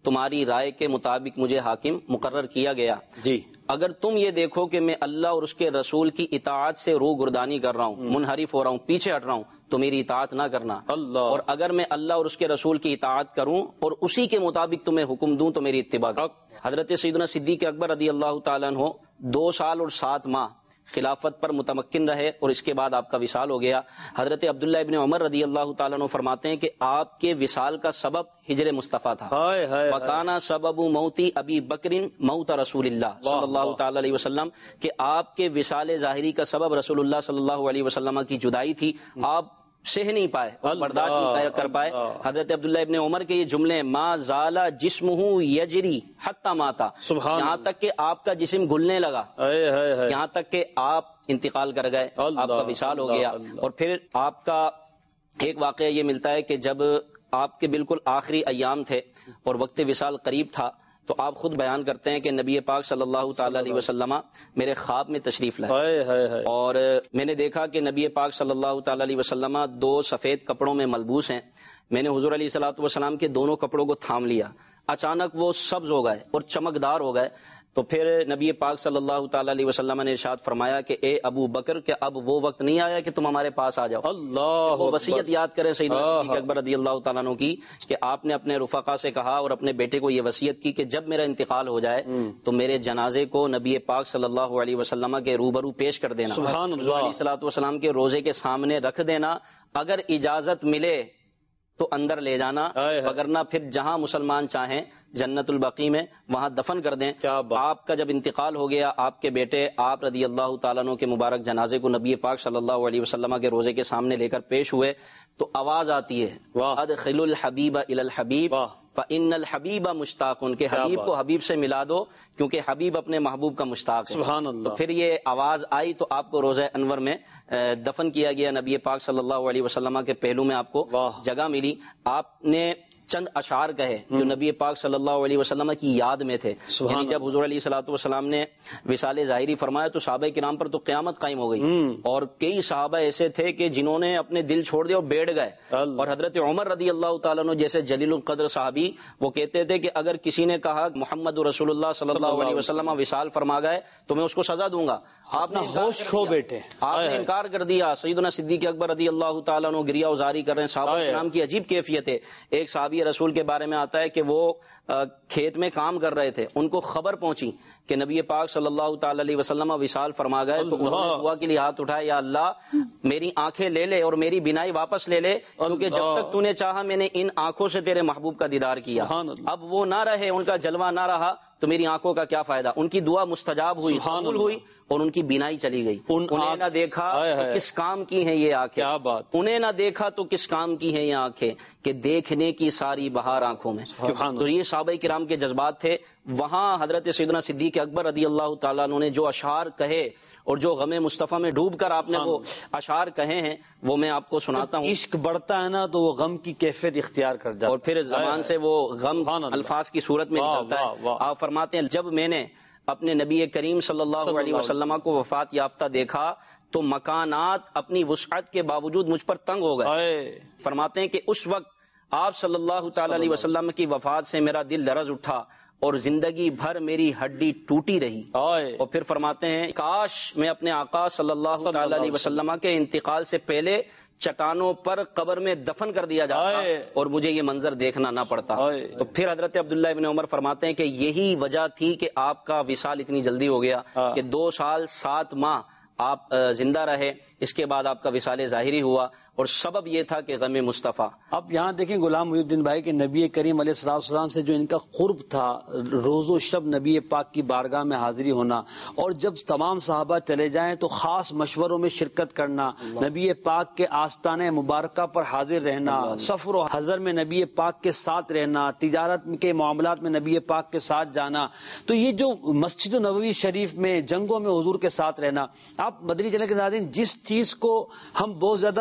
تمہاری رائے کے مطابق مجھے حاکم مقرر کیا گیا. جی. اگر تم یہ دیکھو کہ میں اللہ اور اس کے رسول کی اطاعت سے روح گردانی کر رہا ہوں، منحرف ہو رہا ہوں، پیچھے ہٹ رہا ہوں، تو میری اطاعت نہ کرنا. اللہ. اور اگر میں اللہ اور اس کے رسول کی اطاعت کروں اور اسی کے مطابق تمہیں حکم دوں تو میری اتباع کرو. حضرت سیدنا صدیق اکبر رضی اللہ تعالیٰ عنہ 2 سال اور 7 ماہ خلافت پر متمکن رہے اور اس کے بعد آپ کا وصال ہو گیا. حضرت عبداللہ ابن عمر رضی اللہ تعالیٰ عنہ فرماتے ہیں کہ آپ کے وصال کا سبب ہجر مصطفیٰ تھا. وکانا سبب موتی ابی بکر موت رسول اللہ صلی اللہ تعالیٰ علیہ وسلم، کہ آپ کے وصال ظاہری کا سبب رسول اللہ صلی اللہ علیہ وسلم کی جدائی تھی. آپ سہ نہیں پائے اور برداشت نہیں کر پائے. حضرت عبداللہ ابن عمر کے یہ جملے ما زال جسمہ یجری حتی ماتا، یہاں تک کہ آپ کا جسم گھلنے لگا، یہاں تک کہ آپ انتقال کر گئے، آپ کا وصال ہو گیا. اور پھر آپ کا ایک واقعہ یہ ملتا ہے کہ جب آپ کے بالکل آخری ایام تھے اور وقت وصال قریب تھا تو آپ خود بیان کرتے ہیں کہ نبی پاک صلی اللہ تعالی علیہ وسلم میرے خواب میں تشریف لائے اور میں نے دیکھا کہ نبی پاک صلی اللہ تعالی علیہ وسلم 2 سفید کپڑوں میں ملبوس ہیں. میں نے حضور علیہ الصلوۃ والسلام کے دونوں کپڑوں کو تھام لیا. اچانک وہ سبز ہو گئے اور چمکدار ہو گئے. تو پھر نبی پاک صلی اللہ تعالی علیہ وسلم نے ارشاد فرمایا کہ اے ابو بکر، کہ اب وہ وقت نہیں آیا کہ تم ہمارے پاس آ جاؤ. اللہ. وہ وصیت یاد کریں سیدنا صدیق اکبر رضی اللہ تعالیٰ عنہ کی کہ آپ نے اپنے رفقا سے کہا اور اپنے بیٹے کو یہ وصیت کی کہ جب میرا انتقال ہو جائے تو میرے جنازے کو نبی پاک صلی اللہ علیہ وسلم کے روبرو پیش کر دینا، سبحان اللہ، علیہ الصلوۃ والسلام کے روزے کے سامنے رکھ دینا. اگر اجازت ملے تو اندر لے جانا، وگرنہ پھر جہاں مسلمان چاہیں جنت البقیع میں وہاں دفن کر دیں. آپ کا جب انتقال ہو گیا، آپ کے بیٹے آپ رضی اللہ تعالیٰ عنہ کے مبارک جنازے کو نبی پاک صلی اللہ علیہ وسلم کے روزے کے سامنے لے کر پیش ہوئے تو آواز آتی ہے ادخل الحبیب الی الحبیب فإن الحبیب مشتاق، کہ حبیب کو حبیب سے ملا دو کیونکہ حبیب اپنے محبوب کا مشتاق ہے. سبحان اللہ. تو پھر یہ آواز آئی تو آپ کو روزہ انور میں دفن کیا گیا. نبی پاک صلی اللہ علیہ وسلم کے پہلو میں آپ کو جگہ ملی. آپ نے چند اشعار کہے جو نبی پاک صلی اللہ علیہ وسلم کی یاد میں تھے. یعنی جب حضور علیہ الصلوۃ والسلام نے وصال ظاہری فرمایا تو صحابہ کرام پر تو قیامت قائم ہو گئی اور کئی صحابہ ایسے تھے کہ جنہوں نے اپنے دل چھوڑ دیا اور بیٹھ گئے. اور حضرت عمر رضی اللہ تعالیٰ عنہ جیسے جلیل القدر صحابی وہ کہتے تھے کہ اگر کسی نے کہا محمد رسول اللہ صلی اللہ علیہ وسلم وصال فرما گئے تو میں اس کو سزا دوں گا. آپ نے ہوش کھو بیٹھے، آپ نے انکار کر دیا. سیدنا صدیق اکبر رضی اللہ تعالیٰ عنہ گریہ وزاری کر رہے ہیں. صحابہ کرام کی عجیب کیفیت ہے. ایک صحابی رسول کے بارے میں آتا ہے کہ وہ کھیت میں کام کر رہے تھے، ان کو خبر پہنچی کہ نبی پاک صلی اللہ تعالی علیہ وسلم وصال فرما گئے تو انہوں نے دعا کے لیے ہاتھ اٹھایا، یا اللہ میری آنکھیں لے لے اور میری بینائی واپس لے لے، کیونکہ جب تک تو نے چاہا میں نے ان آنکھوں سے تیرے محبوب کا دیدار کیا، اب وہ نہ رہے، ان کا جلوہ نہ رہا تو میری آنکھوں کا کیا فائدہ. ان کی دعا مستجاب ہوئی، قبول ہوئی اور ان کی بینائی چلی گئی. انہیں نہ دیکھا تو کس کام کی ہیں یہ آنکھیں، کیا بات، انہیں نہ دیکھا تو کس کام کی ہیں یہ آنکھیں کہ دیکھنے کی ساری بہار آنکھوں میں. تو یہ صحابہ کرام کے جذبات تھے. وہاں حضرت سیدنا صدیق اکبر رضی اللہ تعالیٰ عنہ نے جو اشعار کہے اور جو غم مصطفیٰ میں ڈوب کر آپ نے وہ اشعار کہے ہیں وہ میں آپ کو سناتا ہوں. عشق بڑھتا ہے نا تو وہ غم کی کیفیت اختیار کر جاتا ہے اور پھر زبان سے وہ غم الفاظ کی صورت میں نکلتا ہے. آپ فرماتے ہیں جب میں نے اپنے نبی کریم صلی اللہ علیہ وسلم کو وفات یافتہ دیکھا تو مکانات اپنی وسعت کے باوجود مجھ پر تنگ ہو گئے. فرماتے ہیں کہ اس وقت آپ صلی اللہ تعالی علیہ وسلم کی وفات سے میرا دل لرز اٹھا اور زندگی بھر میری ہڈی ٹوٹی رہی. اور پھر فرماتے ہیں کاش میں اپنے آقا صلی اللہ تعالی علیہ وسلم کے انتقال سے پہلے چٹانوں پر قبر میں دفن کر دیا جاتا اور مجھے یہ منظر دیکھنا نہ پڑتا. تو پھر حضرت عبداللہ ابن عمر فرماتے ہیں کہ یہی وجہ تھی کہ آپ کا وصال اتنی جلدی ہو گیا کہ 2 سال 7 ماہ آپ زندہ رہے. اس کے بعد آپ کا وصال ظاہری ہوا اور سبب یہ تھا کہ غم مصطفیٰ. اب یہاں دیکھیں غلام محی الدین بھائی کہ نبی کریم علیہ السلام سے جو ان کا قرب تھا، روز و شب نبی پاک کی بارگاہ میں حاضری ہونا اور جب تمام صحابہ چلے جائیں تو خاص مشوروں میں شرکت کرنا، نبی پاک کے آستانے مبارکہ پر حاضر رہنا، سفر و حضر میں نبی پاک کے ساتھ رہنا، تجارت کے معاملات میں نبی پاک کے ساتھ جانا. تو یہ جو مسجد نبوی شریف میں جنگوں میں حضور کے ساتھ رہنا، آپ مدنی چینل کے ناظرین جس چیز کو ہم بہت زیادہ قریب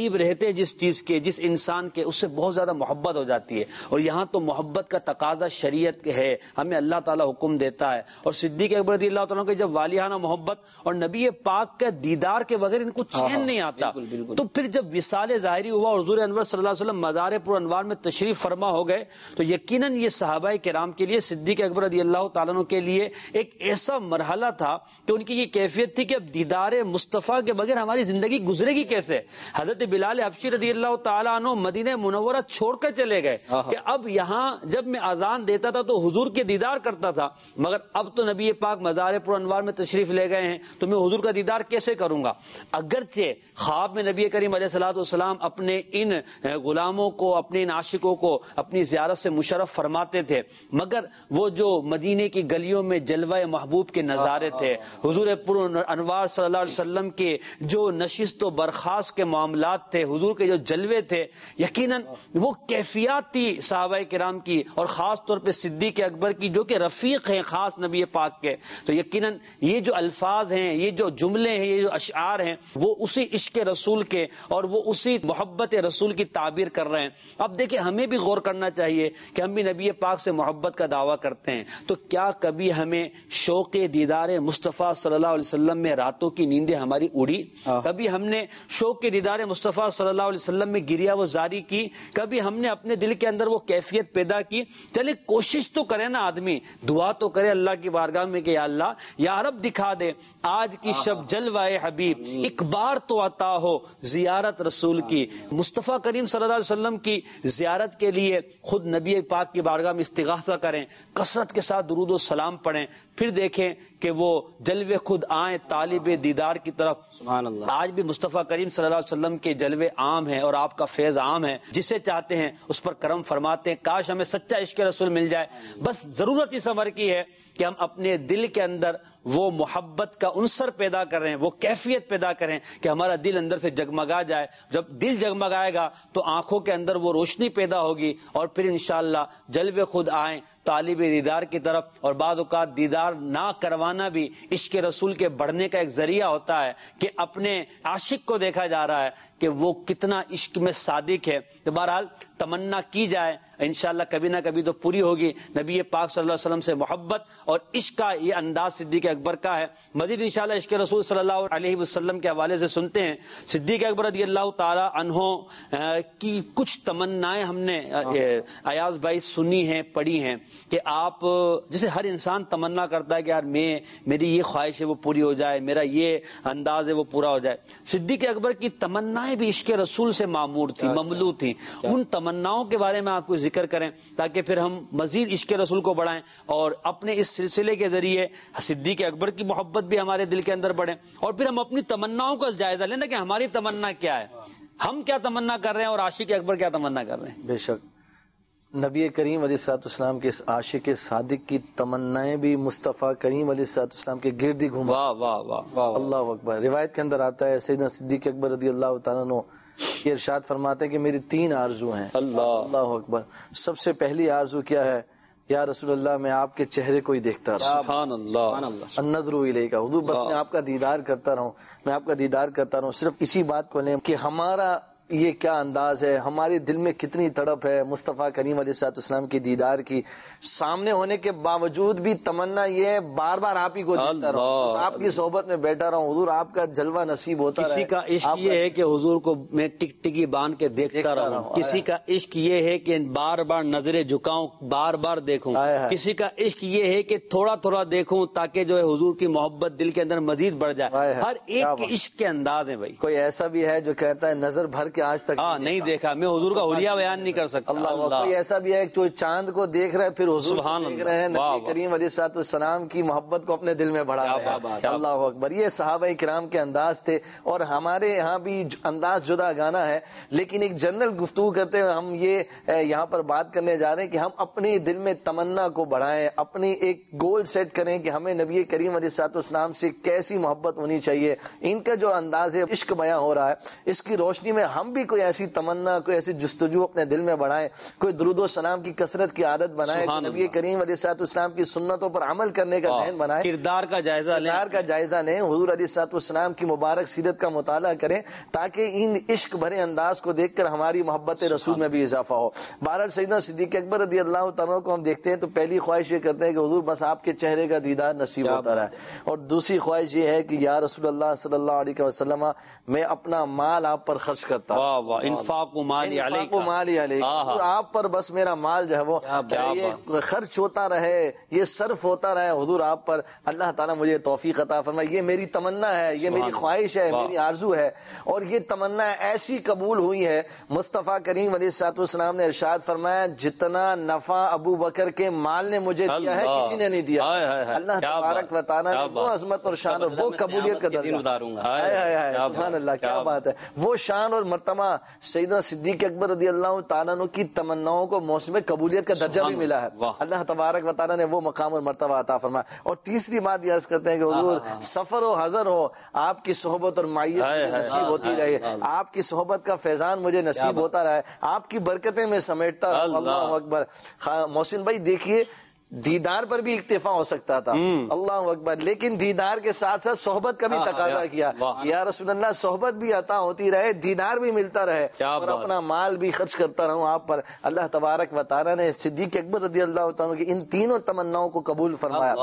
قریب رہتے جس چیز کے، جس انسان کے، اس سے بہت زیادہ محبت ہو جاتی ہے. اور یہاں تو محبت کا تقاضا شریعت ہے، ہمیں اللہ تعالیٰ حکم دیتا ہے. اور صدیق اکبر رضی اللہ تعالیٰ کی جب والیانہ محبت اور نبی پاک کے دیدار کے بغیر ان کو چین نہیں آتا. تو پھر جب وصال ظاہری ہوا اور حضور انور صلی اللہ علیہ وسلم مزار پر انوار میں تشریف فرما ہو گئے، تو یقیناً یہ صحابہ کرام کے لیے، صدیق اکبر رضی اللہ تعالیٰ عنہ کے لیے ایک ایسا مرحلہ تھا کہ ان کی یہ کیفیت تھی کہ اب دیدار مصطفیٰ کے بغیر ہماری زندگی گزرے گی کیسے. حضرت بلال حبشی رضی اللہ تعالیٰ عنہ مدینہ منورہ چھوڑ کر چلے گئے کہ اب یہاں جب میں اذان دیتا تھا تو حضور کے دیدار کرتا تھا، مگر اب تو نبی پاک مزار پر انوار میں تشریف لے گئے ہیں تو میں حضور کا دیدار کیسے کروں گا. اگرچہ خواب میں نبی کریم علیہ الصلوۃ والسلام اپنے ان غلاموں کو، اپنے ان عاشقوں کو اپنی زیارت سے مشرف فرماتے تھے، مگر وہ جو مدینے کی گلیوں میں جلوہ محبوب کے نظارے تھے، حضور پر انوار صلی اللہ علیہ وسلم کے جو نشست و برخاست کے معاملات تھے، حضور کے جو جلوے تھے، یقیناً وہ کیفیات تھی صحابہ کرام کی، اور خاص طور پہ صدیق اکبر کی جو کہ رفیق ہیں خاص نبی پاک کے. تو یقیناً یہ جو الفاظ ہیں، یہ جو جملے ہیں، یہ جو اشعار ہیں، وہ اسی عشق رسول کے اور وہ اسی محبت رسول کی تعبیر کر رہے ہیں. اب دیکھیں ہمیں بھی غور کرنا چاہیے کہ ہم بھی نبی پاک سے محبت کا دعویٰ کرتے ہیں، تو کیا کبھی ہمیں شوق دیدار مصطفیٰ صلی اللہ علیہ وسلم میں راتوں کی نیندیں ہماری اڑی؟ کبھی ہم نے شوق کے دیدار مصطفیٰ صلی اللہ علیہ وسلم میں گریا وہ زاری کی؟ کبھی ہم نے اپنے دل کے اندر وہ کیفیت پیدا کی؟ چلے کوشش تو کرے نا آدمی، دعا تو کرے اللہ کی بارگاہ میں کہ یا اللہ، یا رب دکھا دے آج کی شب جلوہ حبیب، ایک بار تو عطا ہو زیارت رسول کی. مصطفیٰ کریم صلی اللہ علیہ وسلم کی زیارت کے لیے خود نبی پاک کی بارگاہ میں استغاثہ کریں، کثرت کے ساتھ درود و سلام پڑھیں، پھر دیکھیں کہ وہ جلوے خود آئیں طالب دیدار کی طرف. سبحان اللہ. آج بھی مصطفیٰ کریم صلی اللہ علیہ وسلم کے جلوے عام ہیں اور آپ کا فیض عام ہے. جسے چاہتے ہیں اس پر کرم فرماتے ہیں. کاش ہمیں سچا عشق رسول مل جائے. بس ضرورت اس امر کی ہے کہ ہم اپنے دل کے اندر وہ محبت کا عنصر پیدا کریں، وہ کیفیت پیدا کریں کہ ہمارا دل اندر سے جگمگا جائے. جب دل جگمگائے گا تو آنکھوں کے اندر وہ روشنی پیدا ہوگی اور پھر انشاءاللہ جلوے خود آئیں طالب دیدار کی طرف. اور بعض اوقات دیدار نہ کروانا بھی عشق رسول کے بڑھنے کا ایک ذریعہ ہوتا ہے کہ اپنے عاشق کو دیکھا جا رہا ہے کہ وہ کتنا عشق میں صادق ہے. تو بہرحال تمنا کی جائے، انشاءاللہ کبھی نہ کبھی تو پوری ہوگی. نبی پاک صلی اللہ علیہ وسلم سے محبت اور عشق کا یہ انداز صدیق اکبر کا ہے. مزید انشاءاللہ عشق رسول صلی اللہ علیہ وسلم کے حوالے سے سنتے ہیں. صدیق اکبر رضی اللہ تعالی عنہ کی کچھ تمنائیں ہم نے ایاز بھائی سنی ہیں، پڑھی ہیں کہ آپ جیسے ہر انسان تمنا کرتا ہے کہ یار میری یہ خواہش ہے وہ پوری ہو جائے، میرا یہ انداز ہے وہ پورا ہو جائے. صدیق اکبر کی تمنائیں بھی عشق رسول سے معمور تھی، مملو تھی. ان تمناؤں کے بارے میں آپ کو ذکر کریں تاکہ پھر ہم مزید عشق رسول کو بڑھائیں اور اپنے اس سلسلے کے ذریعے صدیق اکبر کی محبت بھی ہمارے دل کے اندر بڑھے اور پھر ہم اپنی تمناؤں کا جائزہ لینا کہ ہماری تمنا کیا ہے، ہم کیا تمنا کر رہے ہیں اور عاشق اکبر کیا تمنا کر رہے ہیں. بے شک نبی کریم علیہ الصلوۃ والسلام کے عاشق صادق کی تمنائیں بھی مصطفیٰ کریم علیہ الصلوۃ والسلام کے گرد ہی گھوما. واہ واہ واہ، اللہ اکبر. روایت کے اندر آتا ہے سیدنا صدیق اکبر رضی اللہ تعالیٰ عنہ یہ ارشاد فرماتے ہیں کہ میری 3 آرزو ہیں. اللہ اکبر. سب سے پہلی آرزو کیا ہے؟ یا رسول اللہ میں آپ کے چہرے کو ہی دیکھتا رہوں. سبحان اللہ. النظر الیک، حضور بس میں آپ کا دیدار کرتا رہوں، میں آپ کا دیدار کرتا رہوں. صرف اسی بات کو لیں کہ ہمارا یہ کیا انداز ہے، ہمارے دل میں کتنی تڑپ ہے مصطفیٰ کریم علیہ الصلوۃ والسلام کی دیدار کی. سامنے ہونے کے باوجود بھی تمنا یہ ہے بار بار آپ ہی کو دیکھتا رہوں، آپ کی صحبت میں بیٹھا رہوں، حضور آپ کا جلوہ نصیب ہوتا رہے. کسی کا عشق یہ ہے کہ حضور کو میں ٹک ٹکی باندھ کے دیکھتا رہوں، کسی کا عشق یہ ہے کہ بار بار نظریں جھکاؤں، بار بار دیکھوں، کسی کا عشق یہ ہے کہ تھوڑا تھوڑا دیکھوں تاکہ جو ہے حضور کی محبت دل کے اندر مزید بڑھ جائے. ہر ایک کے عشق کے انداز ہیں بھائی. کوئی ایسا بھی ہے جو کہتا ہے نظر بھر کے آج تک نہیں دیکھا، میں حضور کا حلیہ بیان نہیں کر سکتا. اللہ. کوئی ایسا بھی ہے جو چاند کو دیکھ رہا ہے پھر حضور دیکھ رہے ہیں، نبی کریم علیہ الصلوۃ والسلام کی محبت کو اپنے دل میں بڑھا رہے ہیں. اللہ اکبر. یہ صحابہ کرام کے انداز تھے اور ہمارے یہاں بھی انداز جدا گانا ہے، لیکن ایک جنرل گفتگو کرتے ہوئے ہم یہ یہاں پر بات کرنے جا رہے ہیں کہ ہم اپنے دل میں تمنا کو بڑھائیں، اپنی ایک گول سیٹ کریں کہ ہمیں نبی کریم علیہ الصلوۃ والسلام سے کیسی محبت ہونی چاہیے. ان کا جو انداز عشق بیان ہو رہا ہے اس کی روشنی میں ہم بھی کوئی ایسی تمنا، کوئی ایسی جستجو اپنے دل میں بڑھائیں، کوئی درود و سلام کی کثرت کی عادت بنائے، نبی کریم علیہ الصلوۃ والسلام کی سنتوں پر عمل کرنے کا ذہن بنائے، کردار کا جائزہ لیں، حضور علیہ الصلوۃ والسلام کی مبارک سیرت کا مطالعہ کریں، تاکہ ان عشق بھرے انداز کو دیکھ کر ہماری محبت رسول میں بھی اضافہ ہو۔ بہرحال سیدنا صدیق اکبر رضی اللہ تعالیٰ کو ہم دیکھتے ہیں تو پہلی خواہش یہ کرتے ہیں کہ حضور بس آپ کے چہرے کا دیدار نصیب ہوتا رہا، اور دوسری خواہش یہ ہے کہ یا رسول اللہ صلی اللہ علیہ وسلم میں اپنا مال آپ پر خرچ کرتا ہوں، انفاق مالی علیک، آپ پر بس میرا مال جو ہے وہ یہ خرچ ہوتا رہے، یہ صرف ہوتا رہے حضور آپ پر، اللہ تعالیٰ مجھے توفیق عطا فرمائے۔ یہ میری تمنا ہے، یہ میری خواہش ہے، میری آرزو ہے، اور یہ تمنا ایسی قبول ہوئی ہے۔ مصطفیٰ کریم علیہ الصلوۃ والسلام نے ارشاد فرمایا جتنا نفع ابو بکر کے مال نے مجھے دیا ہے کسی نے نہیں دیا۔ اللہ تبارک و تعالیٰ نے وہ عظمت اور شان اور وہ قبولیت کا درجہ، سبحان اللہ، کیا بات ہے، وہ شان اور مرتبہ سیدنا صدیق اکبر رضی اللہ تعالیٰ عنہ کی تمناؤں کو موسم قبولیت کا درجہ بھی ملا ہے۔ اللہ تبارک و تعالیٰ نے وہ مقام اور مرتبہ عطا فرمایا۔ اور تیسری بات یہ عرض کرتے ہیں کہ حضور سفر و حضر ہو، آپ کی صحبت اور معیت نصیب ہوتی رہے، آپ کی صحبت کا فیضان مجھے نصیب ہوتا رہا ہے، آپ کی برکتیں میں سمیٹتا رہا۔ اللہ اکبر۔ محسن بھائی دیکھیے، دیدار پر بھی اکتفا ہو سکتا تھا، اللہ اکبر، لیکن دیدار کے ساتھ ساتھ صحبت کا بھی تقاضا کیا، یا رسول اللہ صحبت بھی عطا ہوتی رہے، دیدار بھی ملتا رہے، اور اپنا مال بھی خرچ کرتا رہوں آپ پر۔ اللہ تبارک و تعالیٰ نے صدیق اکبر رضی اللہ تعالیٰ کی ان تینوں تمناؤں کو قبول فرمایا،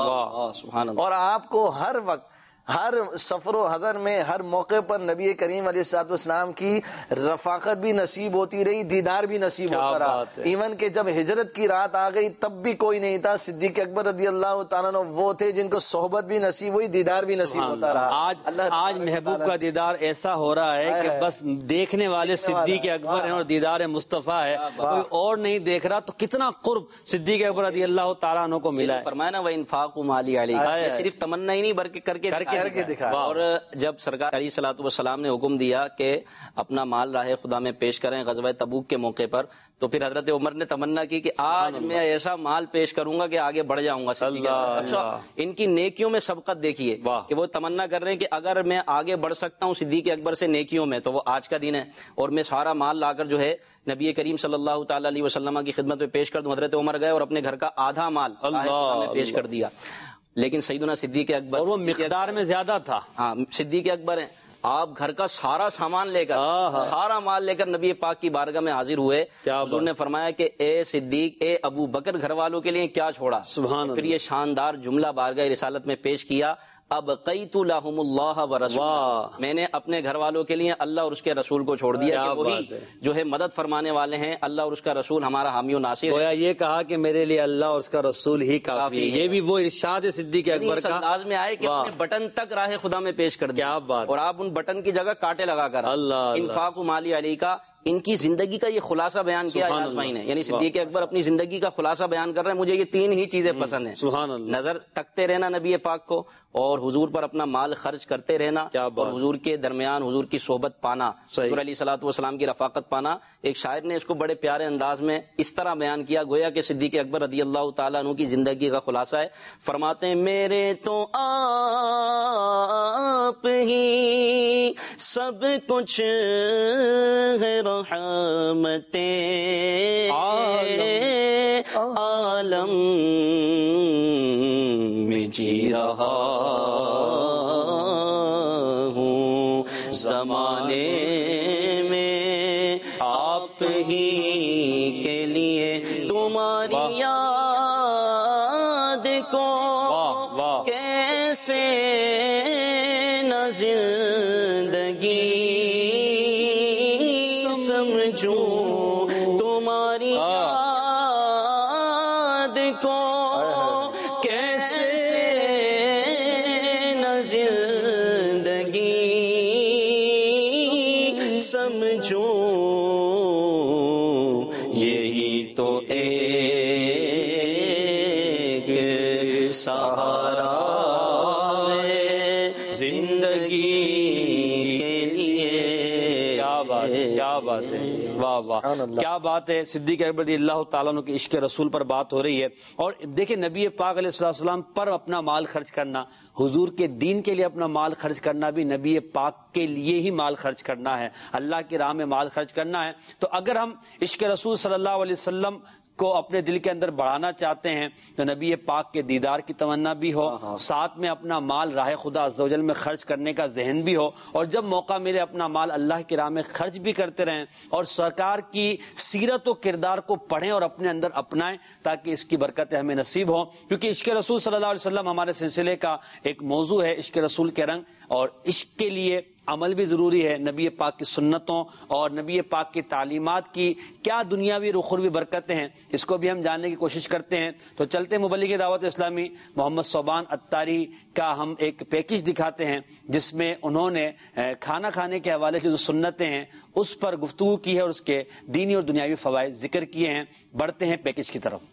اور آپ کو ہر وقت، ہر سفر و حضر میں، ہر موقع پر نبی کریم علیہ الصلوۃ والسلام کی رفاقت بھی نصیب ہوتی رہی، دیدار بھی نصیب ہوتا رہا۔ ایون کہ جب ہجرت کی رات آ گئی تب بھی کوئی نہیں تھا، صدیق اکبر رضی اللہ تعالیٰ عنہ وہ تھے جن کو صحبت بھی نصیب ہوئی، دیدار بھی نصیب ہوتا رہا۔ آج محبوب کا دیدار ایسا ہو رہا ہے کہ بس دیکھنے والے صدیق اکبر ہیں اور دیدار مصطفیٰ ہے، کوئی اور نہیں دیکھ رہا، تو کتنا قرب صدیق اکبر رضی اللہ تعالیٰ عنہ کو ملا ہے۔ فرمایا نا وَإِنفَاقُ مَالِي عَلَيْكَ، صرف تمنا ہی نہیں بلکہ کر کے دکھا۔ اور جب سرکار علیہ الصلوۃ والسلام نے حکم دیا کہ اپنا مال راہ خدا میں پیش کریں غزوہ تبوک کے موقع پر، تو پھر حضرت عمر نے تمنا کی کہ آج میں ایسا مال پیش کروں گا کہ آگے بڑھ جاؤں گا۔ اچھا، ان کی نیکیوں میں سبقت دیکھیے کہ وہ تمنا کر رہے ہیں کہ اگر میں آگے بڑھ سکتا ہوں صدیق اکبر سے نیکیوں میں تو وہ آج کا دن ہے، اور میں سارا مال لا کر جو ہے نبی کریم صلی اللہ تعالی علیہ وسلم کی خدمت میں پیش کر دوں۔ حضرت عمر گئے اور اپنے گھر کا آدھا مال پیش کر دیا، لیکن سیدنا صدیق اکبر، اور وہ مقدار میں زیادہ تھا، ہاں صدیق اکبر ہیں، آپ گھر کا سارا سامان لے کر، سارا مال لے کر نبی پاک کی بارگاہ میں حاضر ہوئے۔ حضور نے فرمایا کہ اے صدیق، اے ابو بکر، گھر والوں کے لیے کیا چھوڑا؟ پھر یہ شاندار جملہ بارگاہ رسالت میں پیش کیا، ابقیت لہم اللہ ورسولہ، میں نے اپنے گھر والوں کے لیے اللہ اور اس کے رسول کو چھوڑ دیا کہ وہی جو ہے مدد فرمانے والے ہیں، اللہ اور اس کا رسول ہمارا حامی و ناصر ہے۔ یہ کہا کہ میرے لیے اللہ اور اس کا رسول ہی کافی ہے، یہ بھی وہ ارشاد صدیق اکبر کا انداز میں آئے کہ اپنے بٹن تک راہ خدا میں پیش کر دیا، اور آپ ان بٹن کی جگہ کانٹے لگا کر انفاق مالی علی کا ان کی زندگی کا یہ خلاصہ بیان کیا ایاز بھائی نے، یعنی صدیق اکبر اپنی زندگی کا خلاصہ بیان کر رہے ہیں۔ مجھے یہ تین ہی چیزیں پسند ہیں، نظر تکتے رہنا نبی پاک کو، اور حضور پر اپنا مال خرچ کرتے رہنا، اور حضور کے درمیان حضور کی صحبت پانا، حضور علیہ الصلوۃ والسلام کی رفاقت پانا۔ ایک شاعر نے اس کو بڑے پیارے انداز میں اس طرح بیان کیا گویا کہ صدیق اکبر رضی اللہ تعالیٰ عنہ کی زندگی کا خلاصہ ہے۔ فرماتے ہیں میرے تو آپ ہی سب کچھ ہے، رحمتیں عالم میں جی رہا ہوں، زمانے میں آپ ہی کے لیے تمہاری یاد کو کیسے نہ زندگی سمجھوں، تمہاری یاد کو کیسے نہ زندگی سمجھوں، یہی تو ایک سہارا ہے زندگی کے لیے۔ کیا بات ہے، کیا بات ہے، واہ واہ، کیا بات ہے. صدیق اکبر رضی اللہ تعالیٰ عنہ کے عشق رسول پر بات ہو رہی ہے. اور دیکھیں نبی پاک علیہ السلام پر اپنا مال خرچ کرنا، حضور کے دین کے لیے اپنا مال خرچ کرنا بھی نبی پاک کے لیے ہی مال خرچ کرنا ہے، اللہ کی راہ میں مال خرچ کرنا ہے. تو اگر ہم عشق رسول صلی اللہ علیہ وسلم کو اپنے دل کے اندر بڑھانا چاہتے ہیں تو نبی پاک کے دیدار کی تمنا بھی ہو، ساتھ میں اپنا مال راہ خدا عز و جل میں خرچ کرنے کا ذہن بھی ہو، اور جب موقع ملے اپنا مال اللہ کی راہ میں خرچ بھی کرتے رہیں، اور سرکار کی سیرت و کردار کو پڑھیں اور اپنے اندر اپنائیں تاکہ اس کی برکتیں ہمیں نصیب ہوں. کیونکہ عشق رسول صلی اللہ علیہ وسلم ہمارے سلسلے کا ایک موضوع ہے، عشق رسول کے رنگ. اور عشق کے لیے عمل بھی ضروری ہے. نبی پاک کی سنتوں اور نبی پاک کی تعلیمات کی کیا دنیاوی اخروی برکتیں ہیں، اس کو بھی ہم جاننے کی کوشش کرتے ہیں. تو چلتے مبلغ دعوت اسلامی محمد صوبان اتاری کا ہم ایک پیکج دکھاتے ہیں جس میں انہوں نے کھانا کھانے کے حوالے سے جو سنتیں ہیں اس پر گفتگو کی ہے اور اس کے دینی اور دنیاوی فوائد ذکر کیے ہیں. بڑھتے ہیں پیکج کی طرف.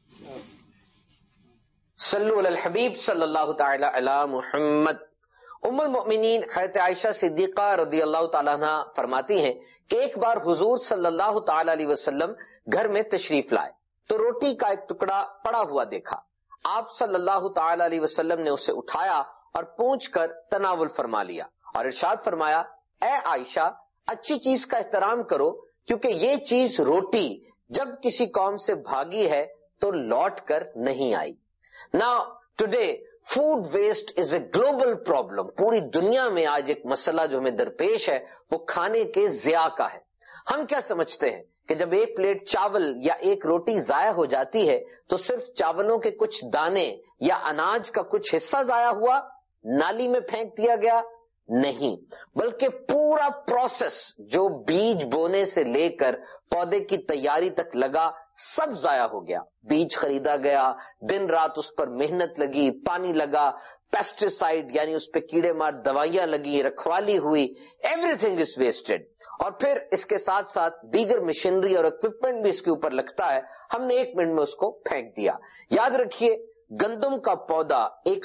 صلو علی الحبیب صلی اللہ تعالی علی محمد. ام المؤمنین حضرت عائشہ صدیقہ رضی اللہ تعالیٰ عنہ فرماتی ہیں کہ ایک بار حضور صلی اللہ تعالی علیہ وسلم گھر میں تشریف لائے تو روٹی کا ایک ٹکڑا پڑا ہوا دیکھا. آپ صلی اللہ تعالی علیہ وسلم نے اسے اٹھایا اور پونچھ کر تناول فرما لیا اور ارشاد فرمایا، اے عائشہ اچھی چیز کا احترام کرو، کیونکہ یہ چیز روٹی جب کسی قوم سے بھاگی ہے تو لوٹ کر نہیں آئی. Now today food waste is a global problem. پوری دنیا میں آج ایک مسئلہ جو ہمیں درپیش ہے وہ کھانے کے ضیاع کا ہے. ہم کیا سمجھتے ہیں کہ جب ایک پلیٹ چاول یا ایک روٹی ضائع ہو جاتی ہے تو صرف چاولوں کے کچھ دانے یا اناج کا کچھ حصہ ضائع ہوا، نالی میں پھینک دیا گیا؟ نہیں، بلکہ پورا پروسیس جو بیج بونے سے لے کر پودے کی تیاری تک لگا سب ضائع ہو گیا. بیج خریدا گیا، دن رات اس پر محنت لگی، پانی لگا، پیسٹیسائڈ یعنی اس پہ کیڑے مار دوائیاں لگی، رکھوالی ہوئی، ایوری تھنگ از ویسٹڈ. اور پھر اس کے ساتھ ساتھ دیگر مشینری اور اکوپمنٹ بھی اس کے اوپر لگتا ہے، ہم نے 1 منٹ میں اس کو پھینک دیا. یاد رکھیے گندم کا پودا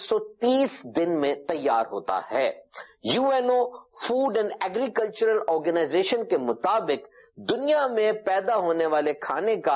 130 دن میں تیار ہوتا ہے. UNO Food and Agricultural Organization کے مطابق دنیا میں پیدا ہونے والے کھانے کا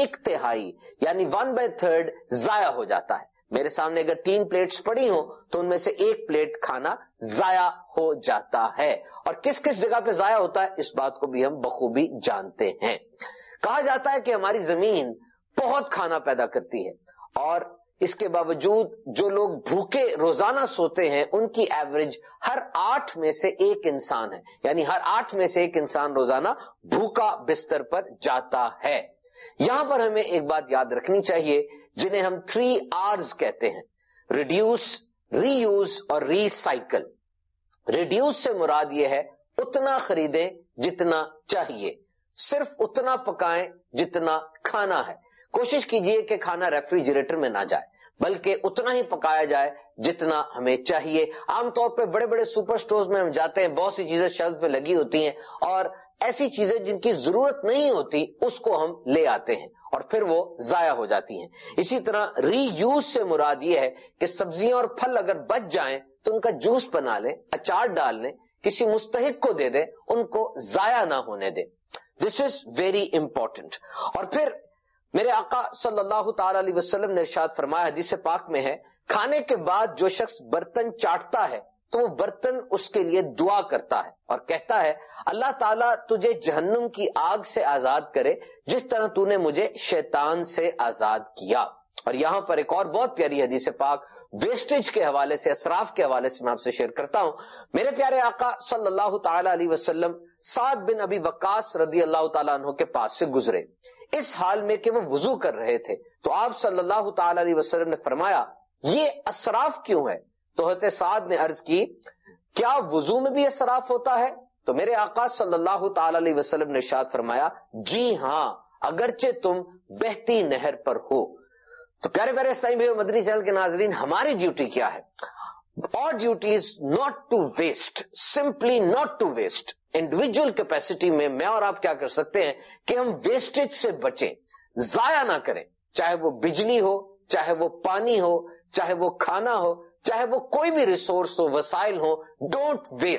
1/3 یعنی 1/3 ضائع ہو جاتا ہے. میرے سامنے اگر 3 پلیٹس پڑی ہوں تو ان میں سے 1 پلیٹ کھانا ضائع ہو جاتا ہے. اور کس کس جگہ پہ ضائع ہوتا ہے اس بات کو بھی ہم بخوبی جانتے ہیں. کہا جاتا ہے کہ ہماری زمین بہت کھانا پیدا کرتی ہے اور اس کے باوجود جو لوگ بھوکے روزانہ سوتے ہیں ان کی ایوریج ہر 8 میں سے 1 انسان ہے، یعنی ہر 8 میں سے 1 انسان روزانہ بھوکا بستر پر جاتا ہے. یہاں پر ہمیں ایک بات یاد رکھنی چاہیے جنہیں ہم 3 R's کہتے ہیں: ریڈیوس، ری یوز اور ری سائیکل. ریڈیوس سے مراد یہ ہے اتنا خریدیں جتنا چاہیے، صرف اتنا پکائیں جتنا کھانا ہے. کوشش کیجئے کہ کھانا ریفریجریٹر میں نہ جائے بلکہ اتنا ہی پکایا جائے جتنا ہمیں چاہیے. عام طور پہ بڑے بڑے سپر سٹورز میں ہم جاتے ہیں، بہت سی چیزیں شیلف پہ لگی ہوتی ہیں اور ایسی چیزیں جن کی ضرورت نہیں ہوتی اس کو ہم لے آتے ہیں اور پھر وہ ضائع ہو جاتی ہیں. اسی طرح ری یوز سے مراد یہ ہے کہ سبزیاں اور پھل اگر بچ جائیں تو ان کا جوس بنا لیں، اچار ڈال لیں، کسی مستحق کو دے دیں، ان کو ضائع نہ ہونے دیں. This is very important. اور پھر میرے آقا صلی اللہ تعالی علیہ وسلم نے ارشاد فرمایا، حدیث پاک میں ہے، کھانے کے بعد جو شخص برتن چاٹتا ہے تو وہ برتن اس کے لیے دعا کرتا ہے اور کہتا ہے اللہ تعالیٰ تجھے جہنم کی آگ سے آزاد کرے جس طرح تو نے مجھے شیطان سے آزاد کیا. اور یہاں پر ایک اور بہت پیاری حدیث پاک ویسٹیج کے حوالے سے، اسراف کے حوالے سے میں آپ سے شیئر کرتا ہوں. میرے پیارے آقا صلی اللہ تعالی علیہ وسلم سعد بن ابی وقاص رضی اللہ تعالیٰ عنہ کے پاس سے گزرے اس حال میں کہ وہ وضو کر رہے تھے. تو آپ صلی اللہ تعالی علیہ وسلم نے فرمایا یہ اسراف کیوں ہے؟ تو حضرت سعد نے عرض کی کیا وضو میں بھی اسراف ہوتا ہے؟ تو میرے آقا صلی اللہ تعالی علیہ وسلم نے ارشاد فرمایا جی ہاں، اگرچہ تم بہتی نہر پر ہو. تو پیارے پیارے اسلامی بھائی مدنی چینل کے ناظرین، ہماری ڈیوٹی کیا ہے؟ اور duty is not to waste, simply not to waste. Individual capacity میں میں اور آپ کیا کر سکتے ہیں کہ ہم ویسٹیج سے بچیں، ضائع نہ کریں، چاہے وہ بجلی ہو، چاہے وہ پانی ہو، چاہے وہ کھانا ہو، چاہے وہ کوئی بھی ریسورس ہو، وسائل ہو. Don't waste.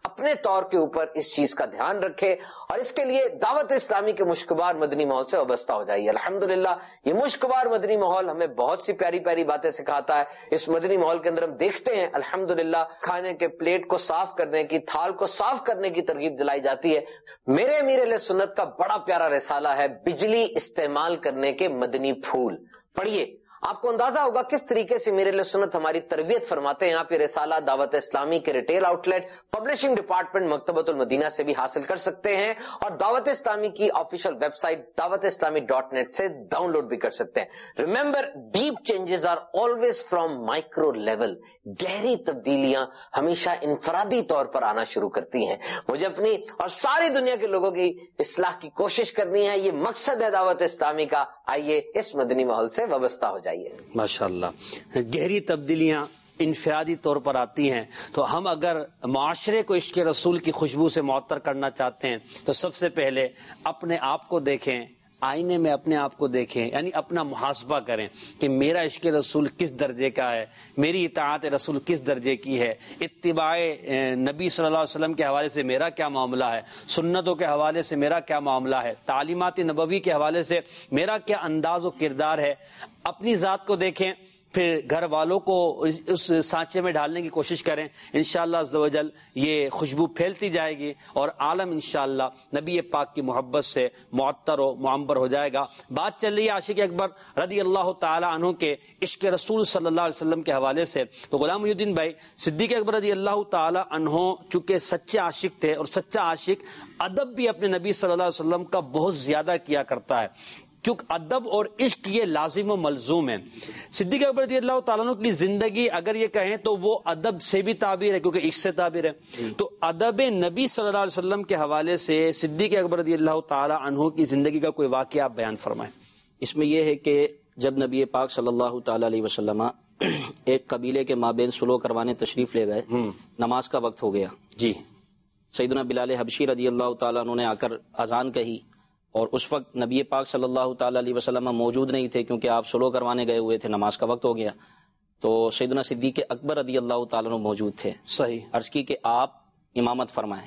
اپنے طور کے اوپر اس چیز کا دھیان رکھے اور اس کے لیے دعوت اسلامی کے مشکبار مدنی ماحول سے وابستہ ہو جائیے. الحمدللہ یہ مشکبار مدنی ماحول ہمیں بہت سی پیاری پیاری باتیں سکھاتا ہے. اس مدنی ماحول کے اندر ہم دیکھتے ہیں الحمدللہ کھانے کے پلیٹ کو صاف کرنے کی، تھال کو صاف کرنے کی ترغیب دلائی جاتی ہے. میرے امیر اہل سنت کا بڑا پیارا رسالہ ہے بجلی استعمال کرنے کے مدنی پھول، پڑھیے. آپ کو اندازہ ہوگا کس طریقے سے میرے لیے سنت ہماری تربیت فرماتے ہیں. آپ یہ رسالہ دعوت اسلامی کے retail outlet publishing department Maktabatul Madinah سے بھی حاصل کر سکتے ہیں اور دعوت اسلامی کی آفیشیل ویب سائٹ dawatIslami.net سے ڈاؤن لوڈ بھی کر سکتے ہیں. Remember, deep changes are always from micro level. گہری تبدیلیاں ہمیشہ انفرادی طور پر آنا شروع کرتی ہیں. مجھے اپنی اور ساری دنیا کے لوگوں کی اصلاح کی کوشش کرنی ہے، یہ مقصد ہے دعوت اسلامی کا. آئیے اس مدنی ماحول سے وابستہ ہو جائیے. ماشاءاللہ. گہری تبدیلیاں انفرادی طور پر آتی ہیں، تو ہم اگر معاشرے کو عشق رسول کی خوشبو سے معطر کرنا چاہتے ہیں تو سب سے پہلے اپنے آپ کو دیکھیں، آئینے میں اپنے آپ کو دیکھیں، یعنی اپنا محاسبہ کریں کہ میرا عشق رسول کس درجے کا ہے، میری اطاعت رسول کس درجے کی ہے، اتباع نبی صلی اللہ علیہ وسلم کے حوالے سے میرا کیا معاملہ ہے، سنتوں کے حوالے سے میرا کیا معاملہ ہے، تعلیمات نبوی کے حوالے سے میرا کیا انداز و کردار ہے. اپنی ذات کو دیکھیں، پھر گھر والوں کو اس سانچے میں ڈالنے کی کوشش کریں. انشاءاللہ عز و جل یہ خوشبو پھیلتی جائے گی اور عالم انشاءاللہ نبی پاک کی محبت سے معطر و معمبر ہو جائے گا. بات چل رہی ہے عاشق اکبر رضی اللہ تعالی عنہ کے عشق رسول صلی اللہ علیہ وسلم کے حوالے سے. تو غلام محی الدین بھائی، صدیق اکبر رضی اللہ تعالی عنہ چونکہ سچے عاشق تھے اور سچا عاشق ادب بھی اپنے نبی صلی اللہ علیہ وسلم کا بہت زیادہ کیا کرتا ہے، کیونکہ ادب اور عشق یہ لازم و ملزوم ہے. صدیق اکبر رضی اللہ تعالیٰ عنہ کی زندگی اگر یہ کہیں تو وہ ادب سے بھی تعبیر ہے، کیونکہ عشق سے تعبیر ہے. تو ادب نبی صلی اللہ علیہ وسلم کے حوالے سے صدیق اکبر رضی اللہ تعالیٰ عنہ کی زندگی کا کوئی واقعہ آپ بیان فرمائیں. اس میں یہ ہے کہ جب نبی پاک صلی اللہ تعالی علیہ وسلم ایک قبیلے کے مابین صلح کروانے تشریف لے گئے، نماز کا وقت ہو گیا. جی. سیدنا بلال حبشی رضی اللہ تعالیٰ عنہ نے آ کر اذان کہی اور اس وقت نبی پاک صلی اللہ تعالی علیہ وسلم موجود نہیں تھے، کیونکہ آپ صلح کروانے گئے ہوئے تھے، نماز کا وقت ہو گیا. تو سیدنا صدیق اکبر رضی اللہ تعالیٰ عنہ موجود تھے. صحیح. عرض کی کہ آپ امامت فرمائیں.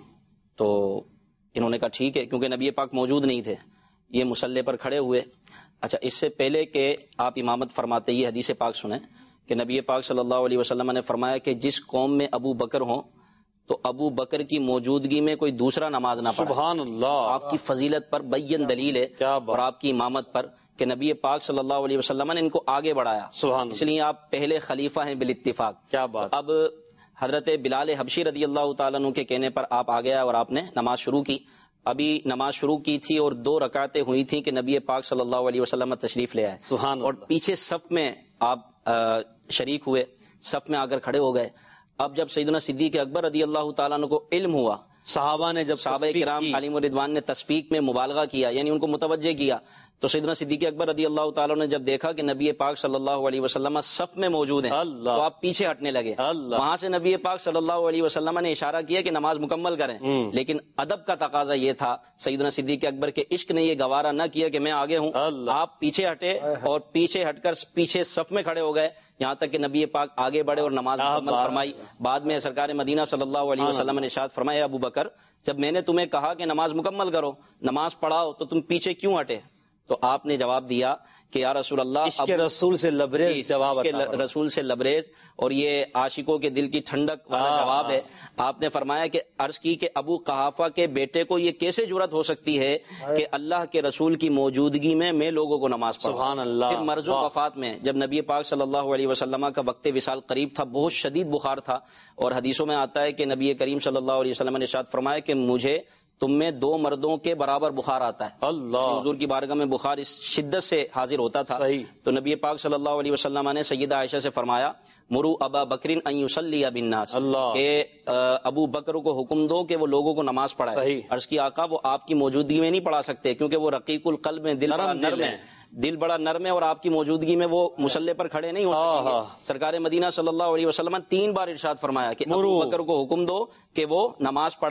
تو انہوں نے کہا ٹھیک ہے، کیونکہ نبی پاک موجود نہیں تھے. یہ مصلی پر کھڑے ہوئے. اچھا، اس سے پہلے کہ آپ امامت فرماتے یہ حدیث پاک سنیں کہ نبی پاک صلی اللہ علیہ وسلم نے فرمایا کہ جس قوم میں ابو بکر ہوں تو ابو بکر کی موجودگی میں کوئی دوسرا نماز نہ پڑھے. سبحان اللہ. آپ کی فضیلت پر بین دلیل ہے اور آپ کی امامت پر کہ نبی پاک صلی اللہ علیہ وسلم نے ان کو آگے بڑھایا. سبحان. اس لیے آپ پہلے خلیفہ ہیں بالاتفاق. کیا بات. اب حضرت بلال حبشی رضی اللہ تعالیٰ عنہ کے کہنے پر آپ آ گیا اور آپ نے نماز شروع کی. ابھی نماز شروع کی تھی اور 2 رکعتیں ہوئی تھیں کہ نبی پاک صلی اللہ علیہ وسلم تشریف لے آئے. سبحان. اور پیچھے صف میں آپ شریک ہوئے، صف میں آ کر کھڑے ہو گئے. اب جب سیدنا صدیق اکبر رضی اللہ تعالیٰ عنہ کو علم ہوا، صحابہ نے جب صحابہ کرام علیہم رضوان نے تسبیح میں مبالغہ کیا، یعنی ان کو متوجہ کیا، تو سیدنا صدیق اکبر رضی اللہ تعالیٰ نے جب دیکھا کہ نبی پاک صلی اللہ علیہ وسلم صف میں موجود ہیں تو آپ پیچھے ہٹنے لگے. وہاں سے نبی پاک صلی اللہ علیہ وسلم نے اشارہ کیا کہ نماز مکمل کریں، لیکن ادب کا تقاضا یہ تھا، سیدنا صدیق اکبر کے عشق نے یہ گوارا نہ کیا کہ میں آگے ہوں. آپ پیچھے ہٹے اور پیچھے ہٹ کر پیچھے صف میں کھڑے ہو گئے، یہاں تک کہ نبی پاک آگے بڑھے اور نماز مکمل فرمائی. بعد میں سرکار مدینہ صلی اللہ علیہ وسلم نے ارشاد فرمایا، ابو بکر جب میں نے تمہیں کہا کہ نماز مکمل کرو، نماز پڑھاؤ، تو تم پیچھے کیوں ہٹے؟ تو آپ نے جواب دیا کہ یا رسول اللہ، عشق رسول سے لبریز جواب، رسول سے لبریز، اور یہ عاشقوں کے دل کی ٹھنڈک والا جواب ہے. آپ نے فرمایا کہ عرض کی کہ ابو قحافہ کے بیٹے کو یہ کیسے جرأت ہو سکتی ہے کہ اللہ کے رسول کی موجودگی میں لوگوں کو نماز پڑھاؤ. سبحان اللہ. پھر مرض و وفات میں جب نبی پاک صلی اللہ علیہ وسلم کا وقت وصال قریب تھا، بہت شدید بخار تھا، اور حدیثوں میں آتا ہے کہ نبی کریم صلی اللہ علیہ وسلم نے ارشاد فرمایا کہ مجھے تم میں 2 مردوں کے برابر بخار آتا ہے. اللہ. حضور کی بارگاہ میں بخار اس شدت سے حاضر ہوتا تھا. صحیح. تو نبی پاک صلی اللہ علیہ وسلم نے سیدہ عائشہ سے فرمایا، مرو ابا بکر ان یصلی بالناس، کہ ابو بکر کو حکم دو کہ وہ لوگوں کو نماز پڑھائے. عرض کی آقا وہ آپ کی موجودگی میں نہیں پڑھا سکتے، کیونکہ وہ رقیق القلب میں، دل بڑا نرم ہے، دل بڑا نرم ہے، اور آپ کی موجودگی میں وہ مصلی پر کھڑے نہیں ہو سکتے. سرکار مدینہ صلی اللہ علیہ وسلم 3 بار ارشاد فرمایا کہ ابو بکر کو حکم دو کہ وہ نماز پڑھائے.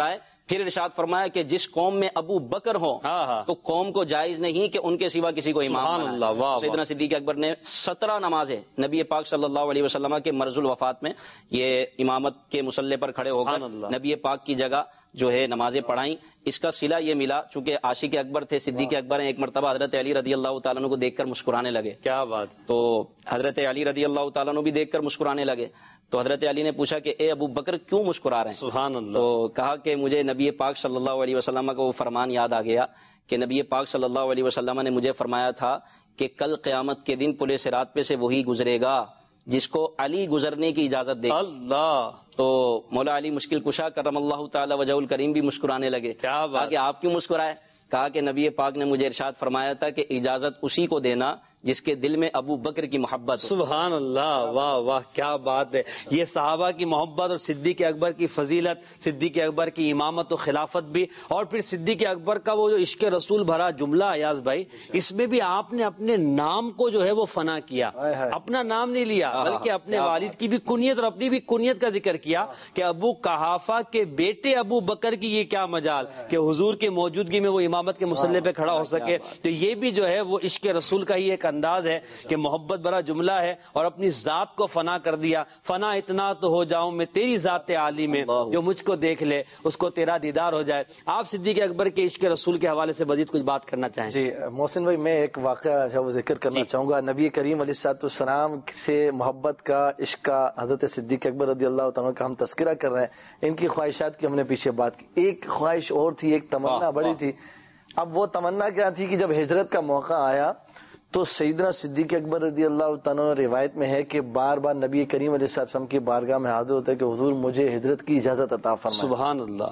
پھر ارشاد فرمایا کہ جس قوم میں ابو بکر ہو تو قوم کو جائز نہیں کہ ان کے سوا کسی کو امام بنائے۔ سیدنا صدیق اکبر نے 17 نمازیں نبی پاک صلی اللہ علیہ وسلم کے مرض الوفات میں یہ امامت کے مصلی پر کھڑے ہو کر نبی پاک کی جگہ جو ہے نمازیں پڑھائیں۔ اس کا صلہ یہ ملا چونکہ عاشق اکبر تھے، صدیق اکبر ہیں، ایک مرتبہ حضرت علی رضی اللہ تعالیٰ عنہ کو دیکھ کر مسکرانے لگے۔ کیا بات! تو حضرت علی رضی اللہ تعالیٰ عنہ بھی دیکھ کر مسکرانے لگے، تو حضرت علی نے پوچھا کہ اے ابو بکر کیوں مسکرا رہے ہیں؟ سبحان اللہ۔ تو کہا کہ مجھے نبی پاک صلی اللہ علیہ وسلم کا وہ فرمان یاد آ گیا کہ نبی پاک صلی اللہ علیہ وسلم نے مجھے فرمایا تھا کہ کل قیامت کے دن پل صراط پہ سے وہی گزرے گا جس کو علی گزرنے کی اجازت دے۔ اللہ! تو مولا علی مشکل کشا کرم اللہ تعالی وجہ الکریم بھی مسکرانے لگے۔ کیا بات! کہ آپ کیوں مسکرائے؟ کہا کہ نبی پاک نے مجھے ارشاد فرمایا تھا کہ اجازت اسی کو دینا جس کے دل میں ابو بکر کی محبت ہو۔ سبحان اللہ! واہ واہ، کیا بات ہے! یہ صحابہ کی محبت اور صدیق اکبر کی فضیلت، صدیق اکبر کی امامت و خلافت بھی، اور پھر صدیق اکبر کا وہ جو عشق رسول بھرا جملہ ایاز بھائی، اس میں بھی آپ نے اپنے نام کو جو ہے وہ فنا کیا، اپنا نام نہیں لیا بلکہ اپنے والد کی بھی کنیت اور اپنی بھی کنیت کا ذکر کیا کہ ابو قحافہ کے بیٹے ابو بکر کی یہ کیا مجال کہ حضور کی موجودگی میں وہ امامت کے مصلی پہ کھڑا ہو سکے۔ تو یہ بھی جو ہے وہ عشق رسول کا ہی ایک انداز ہے کہ محبت بھرا جملہ ہے، اور اپنی ذات کو فنا کر دیا۔ فنا اتنا تو ہو جاؤں میں تیری ذات عالی میں، جو مجھ کو دیکھ لے اس کو تیرا دیدار ہو جائے۔ آپ صدیق اکبر کے عشق رسول کے حوالے سے مزید کچھ بات کرنا چاہیں؟ جی محسن بھائی، میں ایک واقعہ وہ ذکر کرنا چاہوں گا۔ نبی کریم علیہ الصلوۃ والسلام سے محبت کا، عشق کا، حضرت صدیق اکبر رضی اللہ تعالیٰ کا ہم تذکرہ کر رہے ہیں، ان کی خواہشات کی ہم نے پیچھے بات کی۔ ایک خواہش اور تھی، ایک تمنا بڑی تھی۔ اب وہ تمنا کیا تھی کہ جب ہجرت کا موقع آیا تو سیدنا صدیق اکبر رضی اللہ تعالیٰ روایت میں ہے کہ بار بار نبی کریم علیہ السلام کی بارگاہ میں حاضر ہوتا ہے کہ حضور مجھے ہجرت کی اجازت عطا فرمائے۔ سبحان اللہ!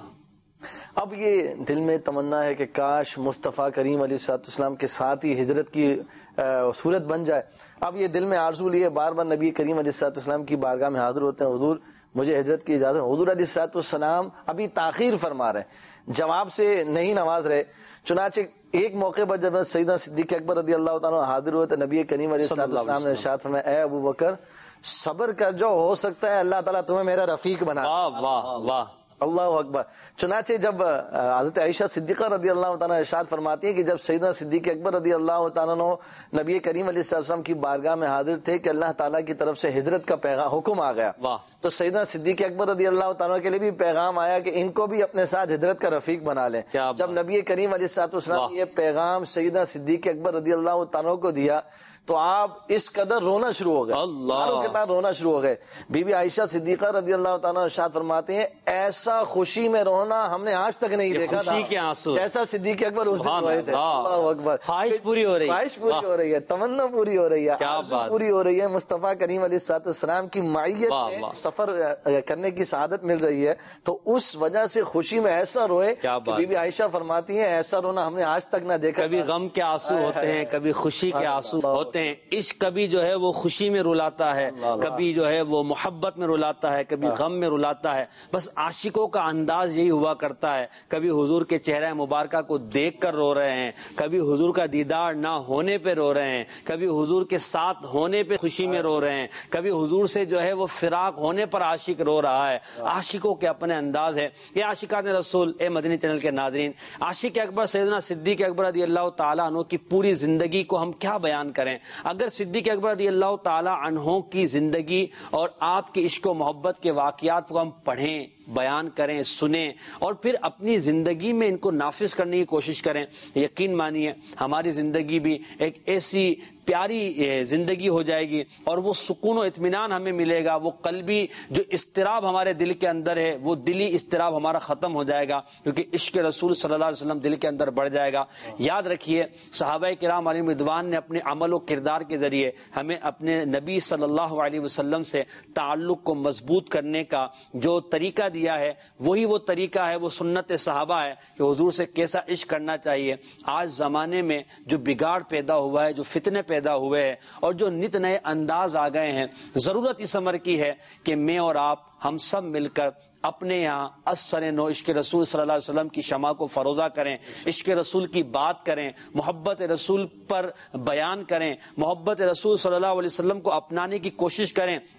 اب یہ دل میں تمنا ہے کہ کاش مصطفیٰ کریم علیہ السلام کے ساتھ ہی ہجرت کی صورت بن جائے۔ اب یہ دل میں آرزو لیے بار بار نبی کریم علیہ السلام کی بارگاہ میں حاضر ہوتے ہیں، حضور مجھے ہجرت کی اجازت۔ حضور علیہ السلام ابھی تاخیر فرما رہے، جواب سے نہیں نواز رہے۔ چنانچہ ایک موقع پر جب سیدنا صدیق اکبر رضی اللہ تعالیٰ حاضر ہوئے تو نبی کریم علیہ السلام نے ارشاد فرمایا، اے ابو بکر صبر کر، جو ہو سکتا ہے اللہ تعالیٰ تمہیں میرا رفیق بنا۔ واہ واہ واہ! اللہ اکبر۔ چنانچہ جب حضرت عائشہ صدیقہ رضی اللہ تعالیٰ ارشاد فرماتی ہے کہ جب سیدنا صدیق اکبر رضی اللہ تعالیٰ نبی کریم علیہ السلام کی بارگاہ میں حاضر تھے کہ اللہ تعالیٰ کی طرف سے ہجرت کا حکم آ گیا، تو سیدنا صدیق اکبر رضی اللہ تعالیٰ کے لیے بھی پیغام آیا کہ ان کو بھی اپنے ساتھ ہجرت کا رفیق بنا لیں۔ جب نبی کریم علیہ السلام نے یہ پیغام سیدنا صدیق اکبر رضی اللہ تعالیٰ کو دیا تو آپ اس قدر رونا شروع ہو گئے، ساروں کے بعد رونا شروع ہو گئے۔ بی بی عائشہ صدیقہ رضی اللہ تعالیٰ ارشاد فرماتے ہیں، ایسا خوشی میں رونا ہم نے آج تک نہیں دیکھا تھا جیسا صدیق اکبر اس دن روئے تھے۔ اللہ اکبر! خواہش پوری ہو رہی ہے، خواہش پوری ہو رہی ہے، تمنا پوری ہو رہی ہے، آرزو پوری ہو رہی ہے، مصطفیٰ کریم علیہ السلام کی معیت میں سفر کرنے کی سعادت مل رہی ہے، تو اس وجہ سے خوشی میں ایسا روئے کہ بی بی عائشہ فرماتی ہیں ایسا رونا ہم نے آج تک نہ دیکھا۔ کبھی غم کے آنسو ہوتے ہیں، کبھی خوشی کے آنسو ہوتے ہیں۔ عشق کبھی جو ہے وہ خوشی میں رلاتا ہے، کبھی جو ہے وہ محبت میں رلاتا ہے، کبھی غم میں رلاتا ہے۔ بس عاشقوں کا انداز یہی ہوا کرتا ہے، کبھی حضور کے چہرہ مبارکہ کو دیکھ کر رو رہے ہیں، کبھی حضور کا دیدار نہ ہونے پہ رو رہے ہیں، کبھی حضور کے ساتھ ہونے پہ خوشی میں رو رہے ہیں، کبھی حضور سے جو ہے وہ فراق ہونے پر عاشق رو رہا ہے۔ عاشقوں کے اپنے انداز ہے۔ یہ عاشقان رسول، اے مدنی چینل کے ناظرین، عاشق اکبر سیدنا صدیق اکبر رضی اللہ تعالیٰ عنہ کی پوری زندگی کو ہم کیا بیان کریں؟ اگر صدیق اکبر رضی اللہ تعالی عنہ کی زندگی اور آپ کی عشق و محبت کے واقعات کو ہم پڑھیں، بیان کریں، سنیں اور پھر اپنی زندگی میں ان کو نافذ کرنے کی کوشش کریں، یقین مانیے ہماری زندگی بھی ایک ایسی پیاری زندگی ہو جائے گی اور وہ سکون و اطمینان ہمیں ملے گا۔ وہ قلبی جو اضطراب ہمارے دل کے اندر ہے وہ دلی اضطراب ہمارا ختم ہو جائے گا، کیونکہ عشق رسول صلی اللہ علیہ وسلم دل کے اندر بڑھ جائے گا۔ یاد رکھیے صحابہ کرام علیہم رضوان نے اپنے عمل و کردار کے ذریعے ہمیں اپنے نبی صلی اللہ علیہ وسلم سے تعلق کو مضبوط کرنے کا جو طریقہ دیا ہے وہی وہ طریقہ ہے، وہ سنت صحابہ ہے کہ حضور سے کیسا عشق کرنا چاہیے۔ آج زمانے میں جو بگاڑ پیدا ہوا ہے، جو فتنے پیدا ہوئے ہیں اور جو نت نئے انداز آ گئے ہیں، ضرورت اس امر کی ہے کہ میں اور آپ ہم سب مل کر اپنے یہاں اثر نو عشق رسول صلی اللہ علیہ وسلم کی شمع کو فروزہ کریں، عشق رسول کی بات کریں، محبت رسول پر بیان کریں، محبت رسول صلی اللہ علیہ وسلم کو اپنانے کی کوشش کریں،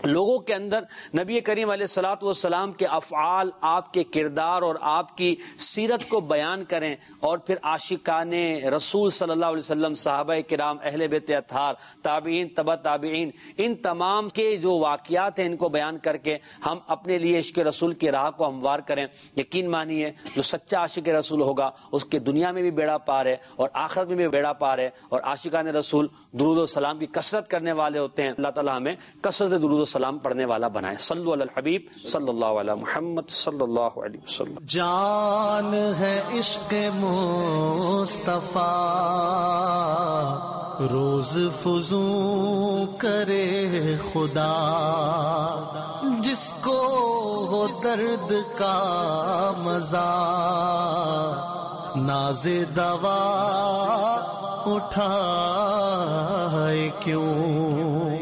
لوگوں کے اندر نبی کریم علیہ الصلوۃ والسلام کے افعال، آپ کے کردار اور آپ کی سیرت کو بیان کریں، اور پھر عاشقان رسول صلی اللہ علیہ وسلم، صحابہ کرام، اہل بیت اطہار، تابعین، تبع تابعین، ان تمام کے جو واقعات ہیں ان کو بیان کر کے ہم اپنے لیے عشق رسول کی راہ کو ہموار کریں۔ یقین مانیے جو سچا عاشق رسول ہوگا اس کے دنیا میں بھی بیڑا پار ہے اور آخرت میں بھی بیڑا پار ہے، اور عاشقان رسول درود و سلام کی کثرت کرنے والے ہوتے ہیں۔ اللہ تعالیٰ ہمیں کثرت درود و سلام پڑھنے والا بنائے۔ صلو علی الحبیب صلی اللہ علیہ محمد صلی اللہ علیہ وسلم۔ جان ہے عشق مصطفیٰ، روز فزوں کرے خدا، جس کو ہو درد کا مزہ، ناز دوا اٹھائے کیوں۔